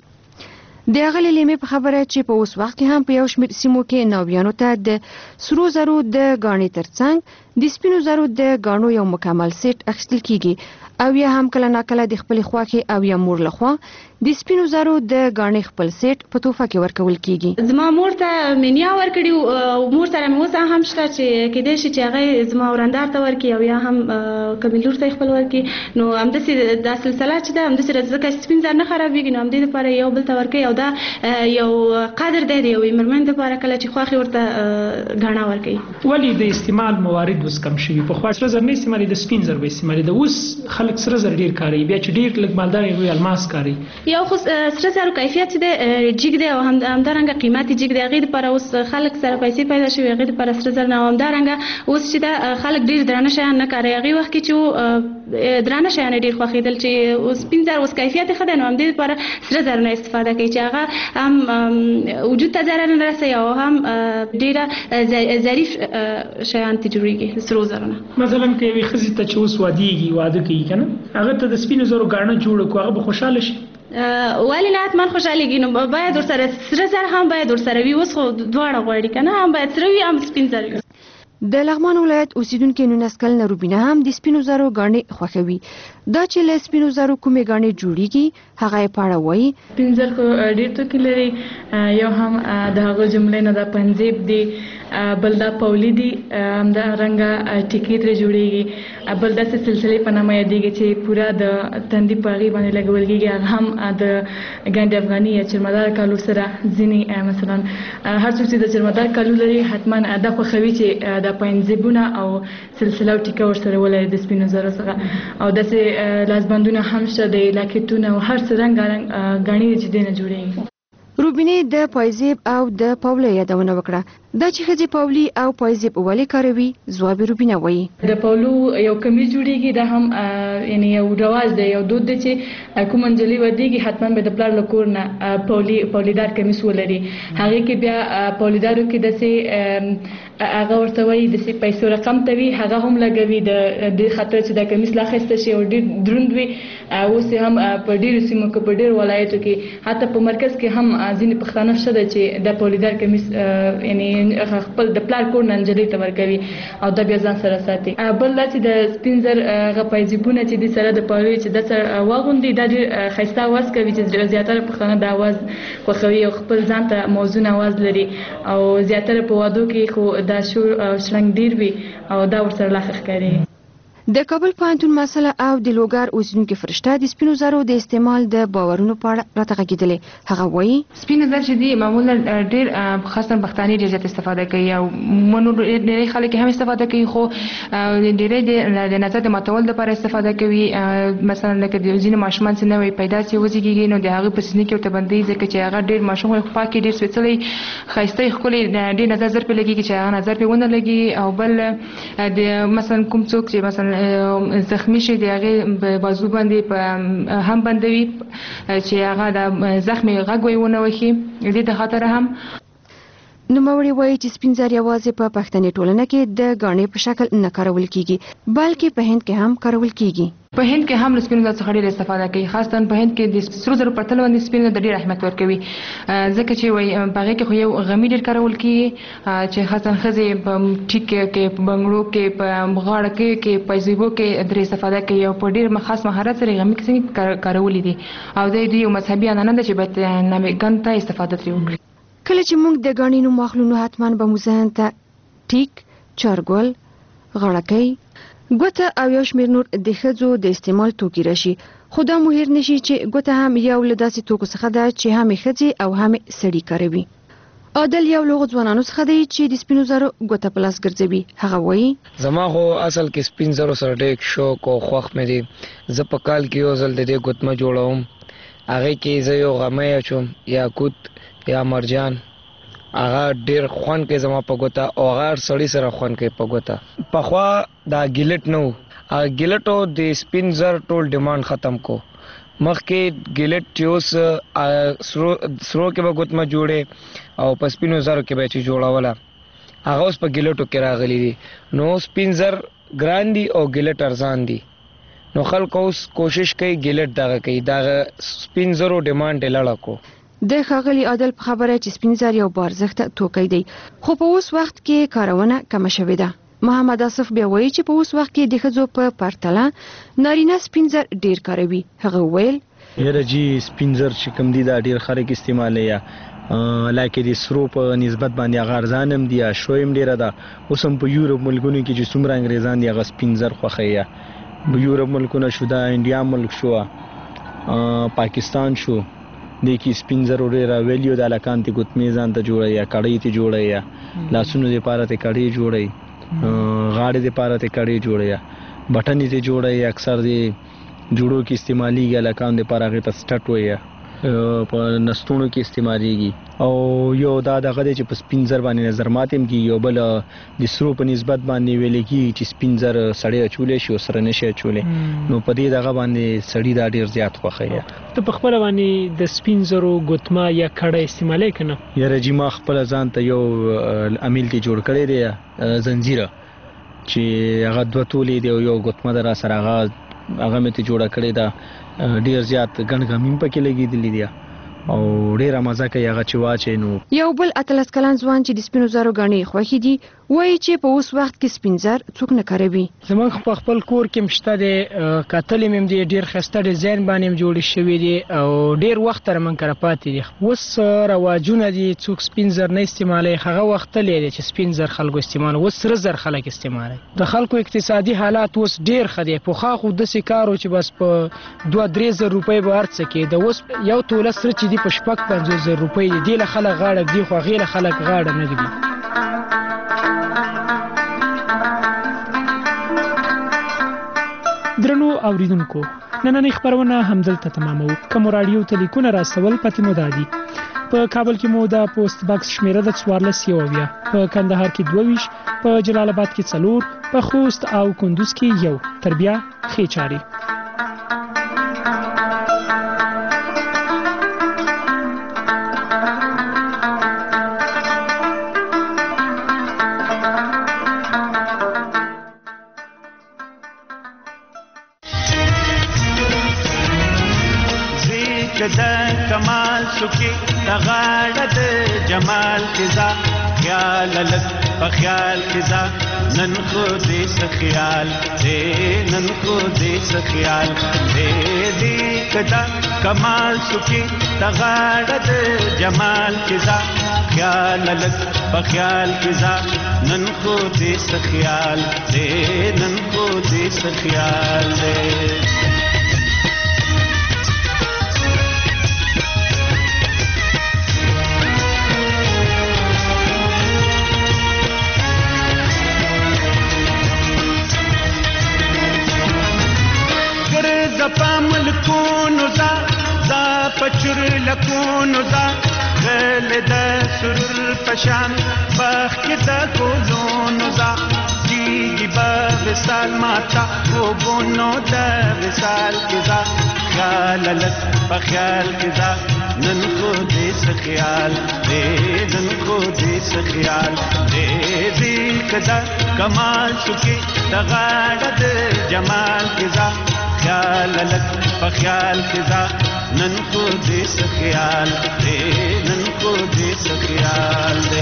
د هغې لیمې په خبره چې په اوس وخت کې هم په یو شمېر سیمو کې ناویانو ته د سرو زرو د ګاڼې ترڅنګ د سپینو زرو د ګاڼو یو مکمل سیټ اخیستل کیږي او یا هم کله ناکله د خپلې خوښې او یا مور لخوا د سپینو زرو د ګاڼې خپل سیټ په تحفه کې ورکول کیږي. زما مور ته مینیا ورکړي او مور سره مې اوس هم شته چې کېدای شي چې هغه زما ورندار ته ورکړي او یا هم که مې لور ته خپل ورکړي نو همداسې دا سلسله چې ده همداسې راځي ځکه چې سپین زر نه خرابېږي نو همدې دپاره یو بل ته ورکوي او دا یو قدر دی د یوې مېرمنې دپاره کله چې خوښې ورته ګاڼه ورکوي. ولې د استعمال موارد اوس کم شوي؟ پخوا سره زر نه استعمالېده، سپین زر به استعمالېده. اوس خلک سره زر ډېر کاروي، بیا چې ډېر لږ مالدار وي الماس کاروي. یو خو سره زرو کیفیت دی جګ دی او همدارنګه قیمت جګ دی. هغې دپاره اوس خلک سره پیسې پیدا شوي هغې دپاره سره زر نه او همدارنګه اوس چې دا خلک ډېر درانه شیان نه کاروي. هغې وخت کې چې درانه شیان یې ډېر خوښېدل چې سپین زر اوس کیفیت یې ښه دی نو همدې دپاره سره زر نه استفاده کوي چې هغه هم وجود ته ضرر نه رسوي او هم ډېره ظریف شیان ترې جوړېږي سرو زرو نه. مثلا که یوې ښځې ته چې اوس وادېږي واده کوي که نه هغه ته د سپینو زرو ګاڼه جوړه کړو هغه به خوشحاله شي؟ ولې نه حتما خوشحالېږي نو باید ورسره سره زر هم باید ورسره وي. اوس خو دواړه غواړي که نه هم باید سره وي هم سپین زر وي. د لغمان ولایت اوسیدونکي نولس کلنه روبینه هم د سپینو زرو ګاڼې خوښوي. دا چې له سپینو زرو کومې ګاڼې جوړیږي هغه یې په اړه وایي. سپین زر خو ډېر توکي لري، یو هم د هغو جملې نه دا پنځیب دی، بل دا پولي دي، همدارنګه ټیکې ترې جوړېږي، بل داسې سلسلې په نامه یادېږي چې پوره د تندي په هغې باندې لګول کېږي. هغه هم د ګنډ افغاني یا چرمدار کالو سره ځینې مثلا هر څوک چې د چرمدار کالو لري حتما دا خوښوي چې د پاینځیبونه او سلسله او ټیکه ورسره ولري د سپینو زرو څخه او داسې لاسبندونه هم شته د لاکټونه او هر څه رنګارنګ ګاڼې چې دې نه جوړېږي. روبینې د پایزیب او د پاولۍ یادونه وکړه. دا چې ښځې پاولي او پایزیب ولې کاروي ځواب روبینه وایي. د پاولو یو کمیز جوړېږي، دا هم یعنی یو رواج دی، یو دود دی چې کوم نجلۍ ودېږي حتما به د پلار له کور نه پاولي پاولیدار کمیس ولري. هغې کې بیا پاولیدارو کې داسې هغه ورته وایي د سي پیسو رقم ته وي هغه هم لګوي د د خاطر چې د کمیس لا خسته شي او ډیر دروند وي. اوس هم په ډیرو سیمو کې په ډیر ولایتو کې حتی په مرکز کې هم ځینې پښتانه شته چې د پولیدار کمیس یعنی خپل د پلار کور ننجلې ته ورکوي او د بیا ځان سره ساتي. بل چې د سپینزر غ پایزیبونه چې د سره د پالوي چې د سره واغوندي د ډیر خسته आवाज کوي چې زیاتره پښتانه د आवाज خوښوي او خپل ځان ته موزون आवाज لري او زیاتره په وادو کې خو دا شور شلنګ ډیر وي او دا ورسره لا ښکاري. د کابل پوهنتون مسله او د لوګر اوسیدونکو فرشته د سپینو زرو د استعمال د باورونو په اړه راته غږیدلې. هغه وایي سپینو زر چې دی معمولا ډیر خاصه پښتاني ډیر زیات استفاده کوي او منو ډیر خلک هم استفاده کوي خو ډیر د نظر د متول لپاره استفاده کوي. مثلا لکه د ځینې ماشومان چې نوې پیدا شي وزګيږي نو د هغه په سینې کې ته باندې ځکه چې هغه ډیر ماشوم خو پاکي ډیر سپېڅلي خاصه خولي ډیر نظر زر په لګي چې هغه نظر په ونه لګي او بل د مثلا کوم څوک چې مثلا زخمی شي د هغه بازو باندې په هم بندوي چې هغه د زخمی غږ وونه وخی دې د خاطر هم. نوموړي وایي چې سپین زر یوازې په پښتني ټولنه کې د غاڼې په شکل نه کارول کیږي بلکې په هند کې هم کارول کیږي. په هند کې هم سپین زر څخه ډیر استفاده کوي خاصه په هند کې د سرو زرو پرتل باندې سپین زر ډیر اهمیت ورکوي ځکه چې وایي هغه کې خو یو غمی ډیر کارول کیږي چې خاصه خزه په ټیک کې په بنگړو کې په مغاړه کې کې په زیبو کې ډیر استفاده کوي او په ډیر خاص مهارت سره غمی کې کارول دي او د دې یو مذهبي عنعنه ده چې باید نامګان ته استفاده ترې وکړي. کله چې موږ د غاڼې نو مخلونو حتمان به مزهن ته ټیک چارګل غړکۍ ګوته او یو شمیر نور د ښځو د استعمال توکي راشي خو دا مو هېر نشي چې ګوته هم یو له داسې توکو څخه ده چې هم ښځې او هم سړي کاروي. عادل یو له ځوانانو څخه دی چې د سپینو زرو ګوته په لاس ګرځوي. هغه وایي زما خو اصل کې سپین زرو سره ډېر شوق او خوښ مې دی. زه په کال کې یو ځل د دې ګوتمه جوړوم هغې کې زه یو غمی اچوم یاقوت یا مرجان هغه ډیر خوان کې زما په ګوته او هغه سړی سره خوان کې په ګوته. پخوا دا ګیلټ نو هغه ګیلټو د سپین زر ټول ډیماند ختم کو مخکې ګیلټ چوس سرو سرو کې به ګوتمه جوړې او په سپینو زرو کې به چې جوړوله هغه اوس په ګیلټو کې راغلی دي. نو سپین زر ګران دي او ګیلټ ارزان دي نو خلک اوس کوشش کوي ګیلټ دغه کوي دغه سپین زرو ډیماند لړه کو. د ښاغلي عادل په خبره چې سپین زر یو بارزښته توکی دی خو په اوس وخت کې کارونه کمه شوې ده. محمد اصف بیا وایي چې په اوس وخت کې د ښځو په پرتله نارینه سپین زر ډیر کاروي. هغه ویل یره جی سپین زر چې کوم دي دا ډیر خلک استعمالوي لکه د سرو په نسبت باندې هغه ارزان هم دي شویم ډیره ده. اوس هم په یورپ ملکونو کې چې څومره انګریزان دي هغه سپین زر خوښوي. په یورپ ملکونه شو دا انډیا ملک شو پاکستان شو د کی سپین زر ډیر ویلیو د الکان ته ګوتمې ځان ته جوړه یا کړی ته جوړه یا لاسونو لپاره ته کړی جوړه غاړې لپاره ته کړی جوړه یا بټنې ته جوړه یا اکثر دی جوړو کې استعماليږي الکان لپاره غته سټټ ویا په نستونو کې استعماليږي او یو دا دغه چې په سپین زر باندې نظر ماتم کې یو بل د سرو په نسبت باندې ویل کی چې سپین زر سړی اچولې شي او سره نشي اچولې نو په دې دغه باندې سړی دا ډیر زیات خوخه. ته په خپل باندې د سپین زرو ګوتما یا کړه استعمالي کنه؟ یاره جی ما خپل ځان ته یو امیل ته جوړ کړی دی زنجیره چې هغه دوه تولې دی یو ګوتما در سره هغه هغه مې ته جوړه کړی دا ډیر زیات ګڼګمین پکې لګېدلې دي او ډیره مزه کوي هغه چې واچي. نو یو بل اتلس کلن ځوان چې د سپینو زرو غاڼې خوښې دي وایي چې په اوس وخت کې سپین زر څوک نه کاروي. زمونږ په خپل کور کې مشته دی کتلې مې دی ډیر خسته ډیزاین باندې جوړ شوی دی او ډیر وخت تر من کړه پاتې دي. اوس رواجونه دي څوک سپین زر نه استعمالي هغه وخت لري چې سپین زر خلکو استعمال اوس سره زر خلک استعمالي. د خلکو اقتصادي حالات اوس ډیر خدي په خا خو د سکارو چې بس په دوه درې زره روپۍ به ارڅ کې د اوس یو توله سره چې دی په شپږ پنځوس زره روپۍ دی له خلک غاړه دی خو غیله خلک غاړه نه دی. درنو اوریدونکو نننۍ خبرونه همدلته تمامو. کوم رادیو ټلیفون راسول پته مو دادي په کابل کې مو د پوسټ باکس شمیره د څوارلس یوویا په کندهار کې دوه ویش په جلال آباد کې څلور په خوست او کندوز کې یو تر بیا ښې چاري. سکی تغاړه د جمال کزا خیال لګ په خیال کزا نن خو دې سخیال دې نن خو دې سخیال دې دې کدا کمال سکی تغاړه د جمال کزا خیال لګ په خیال کزا نن خو دې سخیال دې نن خو دې سخیال دې زپا ملکونو زا زا پچر لکونو زا غل دا سرور پشان بخت دا گلونو زا دیگی با وصال ماتا خوبونو دا وصال کزا خیال لک بخیال کزا نن خودی سخیال دے نن خودی سخیال دے دی کدا کمال سکی تغاڑد جمال کزا خیال لک بخیال کزا نن خودی سخیال دے نن خودی سخیال دے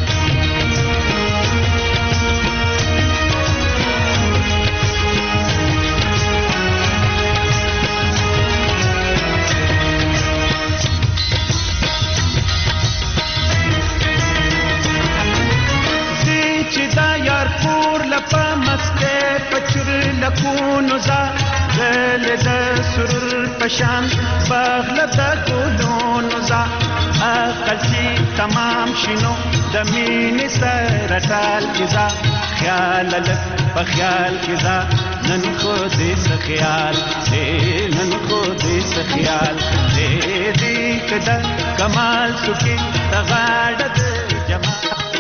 دا یار پور لپا مسکے پچر لکونو زا غل دا سرور پشان باغل دا گلونو زا اقل سی تمام شنو دمین سرطال کزا خیال لک بخیال کزا نن خودی سخیال دے نن خودی سخیال دے دی کدا کمال سکی تغاڑد جمال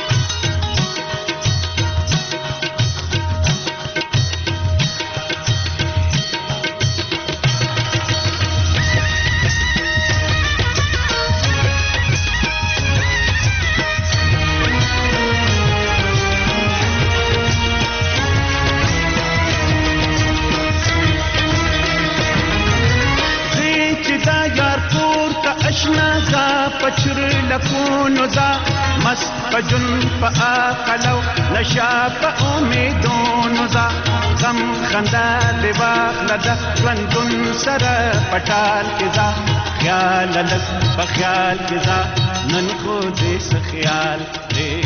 پچر لکونو زا مست پجن پا آقلو نشا پا امیدونو زا غم خندا لواق لدا ژوندون سره پټال کزا خیال لک بخیال کزا نن خو دې سخیال دې